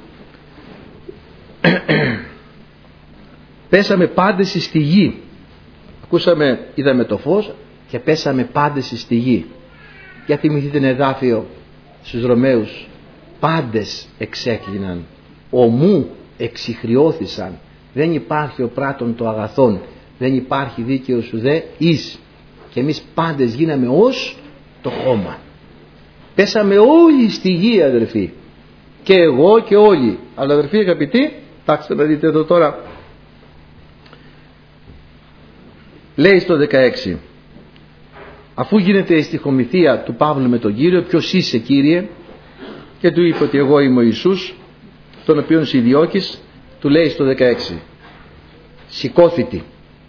πέσαμε πάντες στη γη. Ακούσαμε, είδαμε το φως και πέσαμε πάντες στη γη. Για θυμηθείτε ένα εδάφιο στους Ρωμαίους, πάντες εξέκλειναν, ομού εξιχριώθησαν, δεν υπάρχει ο πράτων το αγαθόν, δεν υπάρχει δίκαιος ουδέ εις. Και εμείς πάντες γίναμε ως το χώμα. Πέσαμε όλοι στη γη, αδερφοί, και εγώ και όλοι. Αλλά αδερφοί αγαπητοί, κοιτάξτε να δείτε εδώ τώρα, λέει στο δεκαέξι, αφού γίνεται η στιχομυθία του Παύλου με τον Κύριο, ποιος είσαι Κύριε, και του είπε ότι εγώ είμαι ο Ιησούς τον οποίον συδιώκεις, του λέει στο δεκαέξι, σηκώθητη.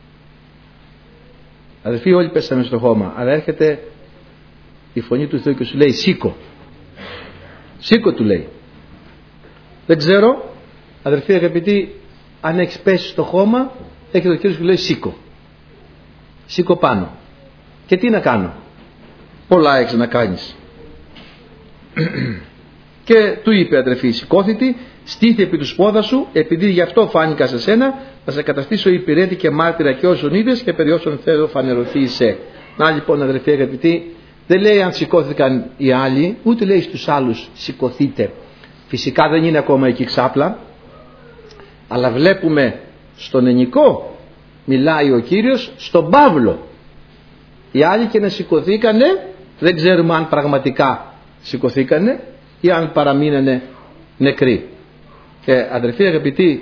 Αδερφοί, όλοι πέσαμε στο χώμα, αλλά έρχεται η φωνή του Θεού και σου λέει σήκω. Σήκω, του λέει. Δεν ξέρω, αδερφοί αγαπητοί, αν έχεις πέσει στο χώμα, έρχεται ο Κύριος και σου λέει σήκω. Σήκω πάνω. Και τι να κάνω? Πολλά έχεις να κάνεις. Και του είπε, αδερφή, σηκώθητη, στήθη επί του σπόδα σου, επειδή γι' αυτό φάνηκα σε σένα, θα σε καταστήσω υπηρέτη και μάρτυρα και όσων είδες και περί όσων θέλω φανερωθεί σε. Να λοιπόν, αδερφοί αγαπητοί, δεν λέει αν σηκώθηκαν οι άλλοι, ούτε λέει στους άλλους σηκωθείτε. Φυσικά δεν είναι ακόμα εκεί ξάπλα, αλλά βλέπουμε στον ενικό μιλάει ο Κύριος στον Παύλο. Οι άλλοι και να σηκωθήκανε, δεν ξέρουμε αν πραγματικά σηκωθήκανε ή αν παραμείνανε νεκροί. Και αδερφοί αγαπητοί,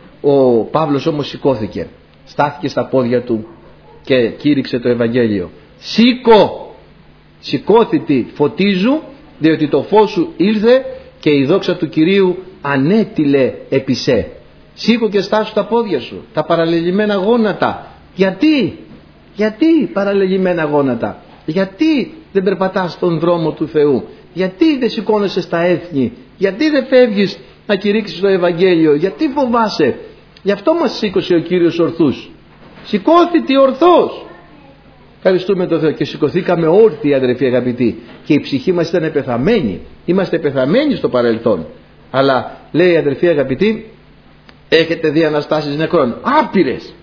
ο Παύλος όμως σηκώθηκε, στάθηκε στα πόδια του και κήρυξε το Ευαγγέλιο. Σήκω, σηκώθητη φωτίζου, διότι το φως σου ήλθε και η δόξα του Κυρίου ανέτειλε επί σε. Σήκω και στάσου στα πόδια σου, τα παραλελειμμένα γόνατα. Γιατί, γιατί παραλελειμμένα γόνατα, γιατί δεν περπατάς στον δρόμο του Θεού, γιατί δεν σηκώνεσαι στα έθνη, γιατί δεν φεύγεις να κηρύξεις το Ευαγγέλιο, γιατί φοβάσαι? Γι' αυτό μας σήκωσε ο Κύριος ορθούς. Σηκώθητη ορθός. Ευχαριστούμε τον Θεό και σηκωθήκαμε όρθιοι, αδερφοί αγαπητοί, και η ψυχή μας ήταν πεθαμένη. Είμαστε πεθαμένοι στο παρελθόν, αλλά λέει, αδερφοί αγαπητοί, έχετε δει αναστάσεις νεκρών? Άπειρες,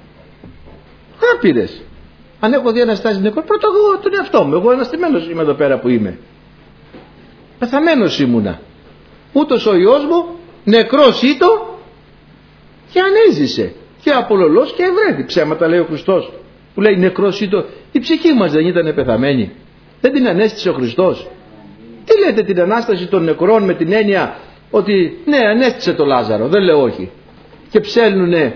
άπειρες. Αν έχω δει αναστάσεις νεκρών, πρώτα εγώ τον εαυτό μου, εγώ αναστημένος είμαι εδώ πέρα που είμαι, πεθαμένος ήμουνα. Ούτως ο Υιός μου νεκρός ήτο και ανέζησε, και απολωλός και ευρέθη. Ψέματα λέει ο Χριστός που λέει νεκρός ήτο. Η ψυχή μας δεν ήταν πεθαμένη? Δεν την ανέστησε ο Χριστός? Τι λέτε την Ανάσταση των νεκρών με την έννοια ότι ναι, ανέστησε το Λάζαρο, δεν λέω όχι, και ψέλνουνε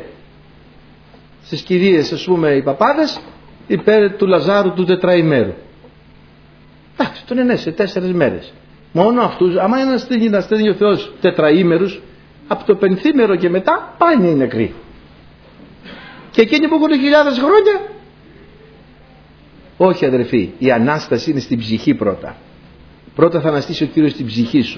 στις κυρίες, ας πούμε, οι παπάδες υπέρ του Λαζάρου του τετραημέρου. Εντάξει, τον ενέστησε τέσσερις μέρες. Μόνο αυτούς, άμα είναι στέλνει, να στέλνει ο Θεός τετραήμερους, από το πενθήμερο και μετά πάνε οι νεκροί. Και εκείνοι που έχουν χιλιάδες χρόνια, όχι αδερφοί, η Ανάσταση είναι στην ψυχή πρώτα. Πρώτα θα αναστήσει ο Κύριος την ψυχή σου.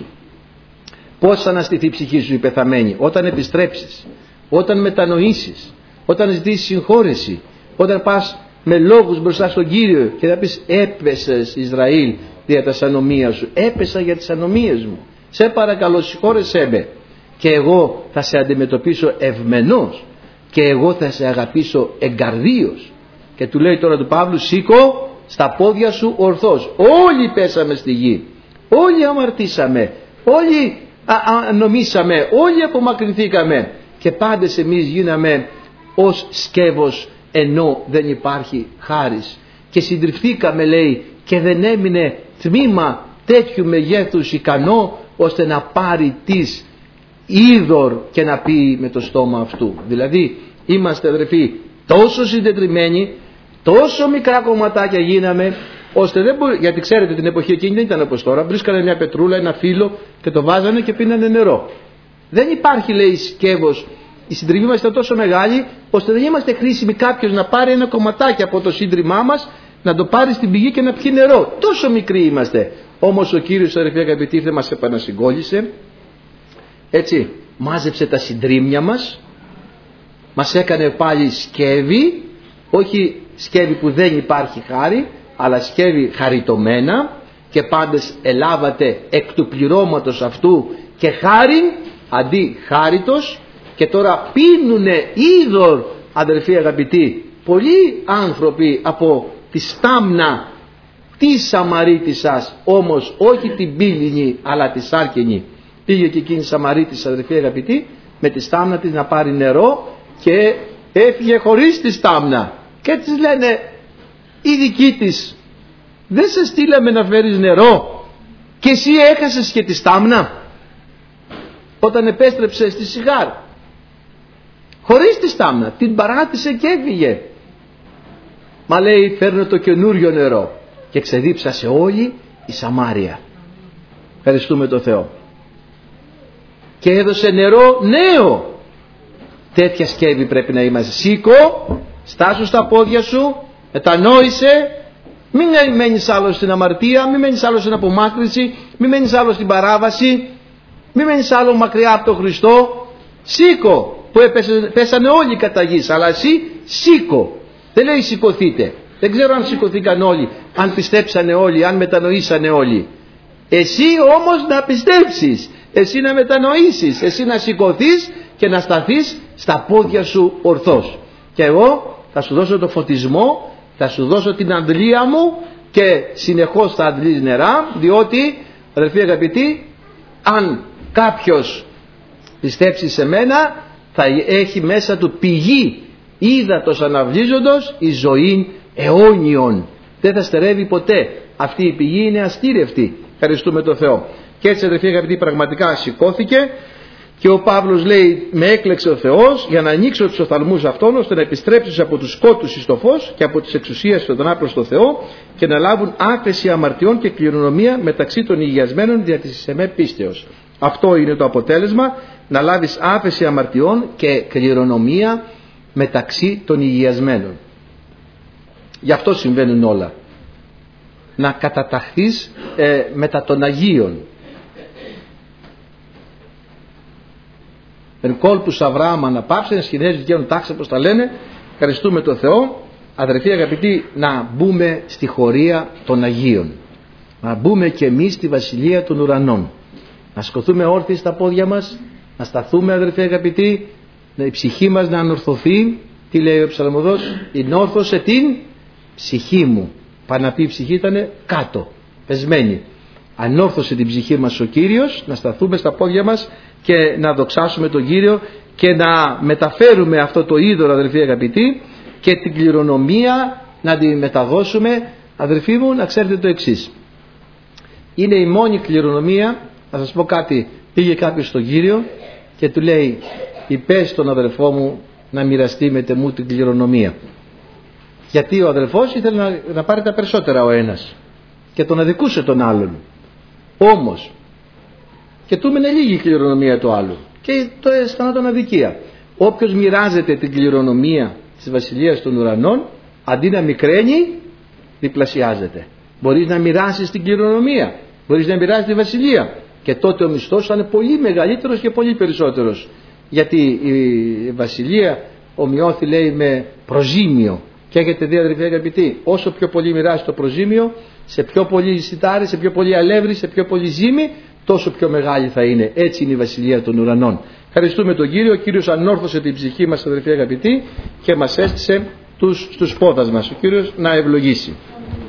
Πώς θα αναστηθεί η ψυχή σου η πεθαμένη? Όταν επιστρέψεις, όταν μετανοήσεις, όταν ζητήσεις συγχώρεση, όταν πας με λόγους μπροστά στον Κύριο και θα πεις έπεσες Ισραήλ δια τα ανομία σου, έπεσα για τις ανομίες μου, σε παρακαλώ συγχώρεσέ με, και εγώ θα σε αντιμετωπίσω ευμενώς και εγώ θα σε αγαπήσω εγκαρδίως. Και του λέει τώρα του Παύλου, σήκω στα πόδια σου ορθώς. Όλοι πέσαμε στη γη, όλοι αμαρτήσαμε, όλοι α, α, νομίσαμε, όλοι απομακρυνθήκαμε και πάντες εμείς γίναμε ως σκεύος ενώ δεν υπάρχει χάρις, και συντριφθήκαμε, λέει, και δεν έμεινε τμήμα τέτοιου μεγέθους ικανό ώστε να πάρει της είδωρ και να πει με το στόμα αυτού. Δηλαδή είμαστε, αδερφοί, τόσο συντετριμμένοι, τόσο μικρά κομματάκια γίναμε, ώστε δεν μπορεί, γιατί ξέρετε την εποχή εκείνη δεν ήταν όπως τώρα, βρίσκανε μια πετρούλα, ένα φύλλο και το βάζανε και πίνανε νερό. Δεν υπάρχει, λέει, σκεύος. Η συντριβή μας ήταν τόσο μεγάλη ώστε δεν είμαστε χρήσιμοι κάποιος να πάρει ένα κομματάκι από το σύντριμμά μας, να το πάρει στην πηγή και να πιει νερό. Τόσο μικροί είμαστε. Όμως ο Κύριος, αδερφοί αγαπητοί, δεν μας επανασυγκόλησε. Έτσι, μάζεψε τα συντρίμμια μας, μας έκανε πάλι σκεύη, όχι σκεύη που δεν υπάρχει χάρη, αλλά σκεύη χαριτωμένα, και πάντες ελάβατε εκ του πληρώματος αυτού και χάριν αντί χάριτος, και τώρα πίνουνε είδωρ, αδερφοί αγαπητοί, πολλοί άνθρωποι από τη στάμνα της Σαμαρίτισσας, όμως όχι την πύληνη αλλά τη σάρκινη. Πήγε και εκείνη η Σαμαρίτισσα, αδερφοί αγαπητοί, με τη στάμνα της να πάρει νερό και έφυγε χωρίς τη στάμνα, και της λένε οι δικοί της, δεν σε στείλαμε να φέρεις νερό και εσύ έχασες και τη στάμνα? Όταν επέστρεψε στη Σιγάρ χωρίς τη στάμνα, την παράτησε και έφυγε. Μα λέει, φέρνω το καινούριο νερό, και ξεδίψασε όλη η Σαμάρια. Ευχαριστούμε τον Θεό. Και έδωσε νερό νέο. Τέτοια σκεύη πρέπει να είμαστε. Σήκω, στάσου στα πόδια σου, μετανόησε, μην μένεις άλλο στην αμαρτία, μην μένεις άλλο στην απομάκρυνση, μην μένεις άλλο στην παράβαση, μην μένεις άλλο μακριά από τον Χριστό. Σήκω, που έπεσε, πέσανε όλοι κατά γης, αλλά εσύ σήκω. Δεν λέει σηκωθείτε. Δεν ξέρω αν σηκωθήκαν όλοι, αν πιστέψανε όλοι, αν μετανοήσανε όλοι. Εσύ όμως να πιστέψεις, εσύ να μετανοήσεις, εσύ να σηκωθείς και να σταθείς στα πόδια σου ορθώς. Και εγώ θα σου δώσω το φωτισμό, θα σου δώσω την αντλία μου και συνεχώς θα αντλείς νερά, διότι, αδελφοί αγαπητοί, αν κάποιος πιστέψει σε μένα, θα έχει μέσα του πηγή ύδατος αναβλύζοντος η ζωή αιώνιον. Δεν θα στερεύει ποτέ. Αυτή η πηγή είναι αστήρευτη. Ευχαριστούμε τον Θεό. Και έτσι, αδελφοί αγαπητοί, πραγματικά σηκώθηκε και ο Παύλος λέει: με έκλεξε ο Θεός για να ανοίξω τους οφθαλμούς αυτών, ώστε να επιστρέψεις από τους σκότους εις το φως και από τις εξουσίες των δρά προς το Θεό, και να λάβουν άφεση αμαρτιών και κληρονομία μεταξύ των υγιασμένων δια της εμέ πίστεως. Αυτό είναι το αποτέλεσμα, να λάβεις άφεση αμαρτιών και κληρονομία μεταξύ των υγιασμένων. Γι' αυτό συμβαίνουν όλα. Να καταταχθείς ε, μετά των Αγίων. Εν κόλπους Αβραάμ αναπαύσεν, σχηνές δικαίων τάξε, όπως τα λένε. Ευχαριστούμε τον Θεό, αδερφοί αγαπητοί, να μπούμε στη χωρία των Αγίων. Να μπούμε και εμείς στη βασιλεία των ουρανών. Να σκοθούμε όρθιοι στα πόδια μας, να σταθούμε, αδερφοί αγαπητοί, η ψυχή μας να ανορθωθεί. Τι λέει ο ψαλμοδός? «Ενόρθωσε την ψυχή μου». Πάει να πει η ψυχή ήταν κάτω, πεσμένη. Ανόρθωσε την ψυχή μας ο Κύριος, να σταθούμε στα πόδια μας και να δοξάσουμε τον Κύριο και να μεταφέρουμε αυτό το είδωλο, αδελφοί αγαπητοί, και την κληρονομία να την μεταδώσουμε. Αδελφοί μου, να ξέρετε το εξής. Είναι η μόνη κληρονομία. Θα σας πω κάτι. Πήγε κάποιος στον Κύριο και του λέει: «Υπες τον αδελφό μου να μοιραστεί με τεμού την κληρονομία». Γιατί ο αδελφός ήθελε να, να πάρει τα περισσότερα ο ένας και τον αδικούσε τον άλλον. Όμως και του έμενε λίγη κληρονομία του άλλου και το αισθανόταν αδικία. Όποιος μοιράζεται την κληρονομία της βασιλείας των ουρανών, αντί να μικραίνει, διπλασιάζεται. Μπορείς να μοιράσεις την κληρονομία, μπορείς να μοιράσεις τη βασιλεία, και τότε ο μισθός θα είναι πολύ μεγαλύτερος και πολύ περισσότερος. Γιατί η βασιλεία ομοιώθη, λέει, με προζήμιο. Και έχετε δει, αδελφοί αγαπητοί, όσο πιο πολύ μοιράζει το προζήμιο, σε πιο πολύ σιτάρι, σε πιο πολύ αλεύρι, σε πιο πολύ ζύμη, τόσο πιο μεγάλη θα είναι. Έτσι είναι η βασιλεία των ουρανών. Ευχαριστούμε τον Κύριο. Ο Κύριος ανόρθωσε την ψυχή μας, αδελφοί αγαπητοί, και μας έστησε τους, στους πόδας μας. Ο Κύριος να ευλογήσει.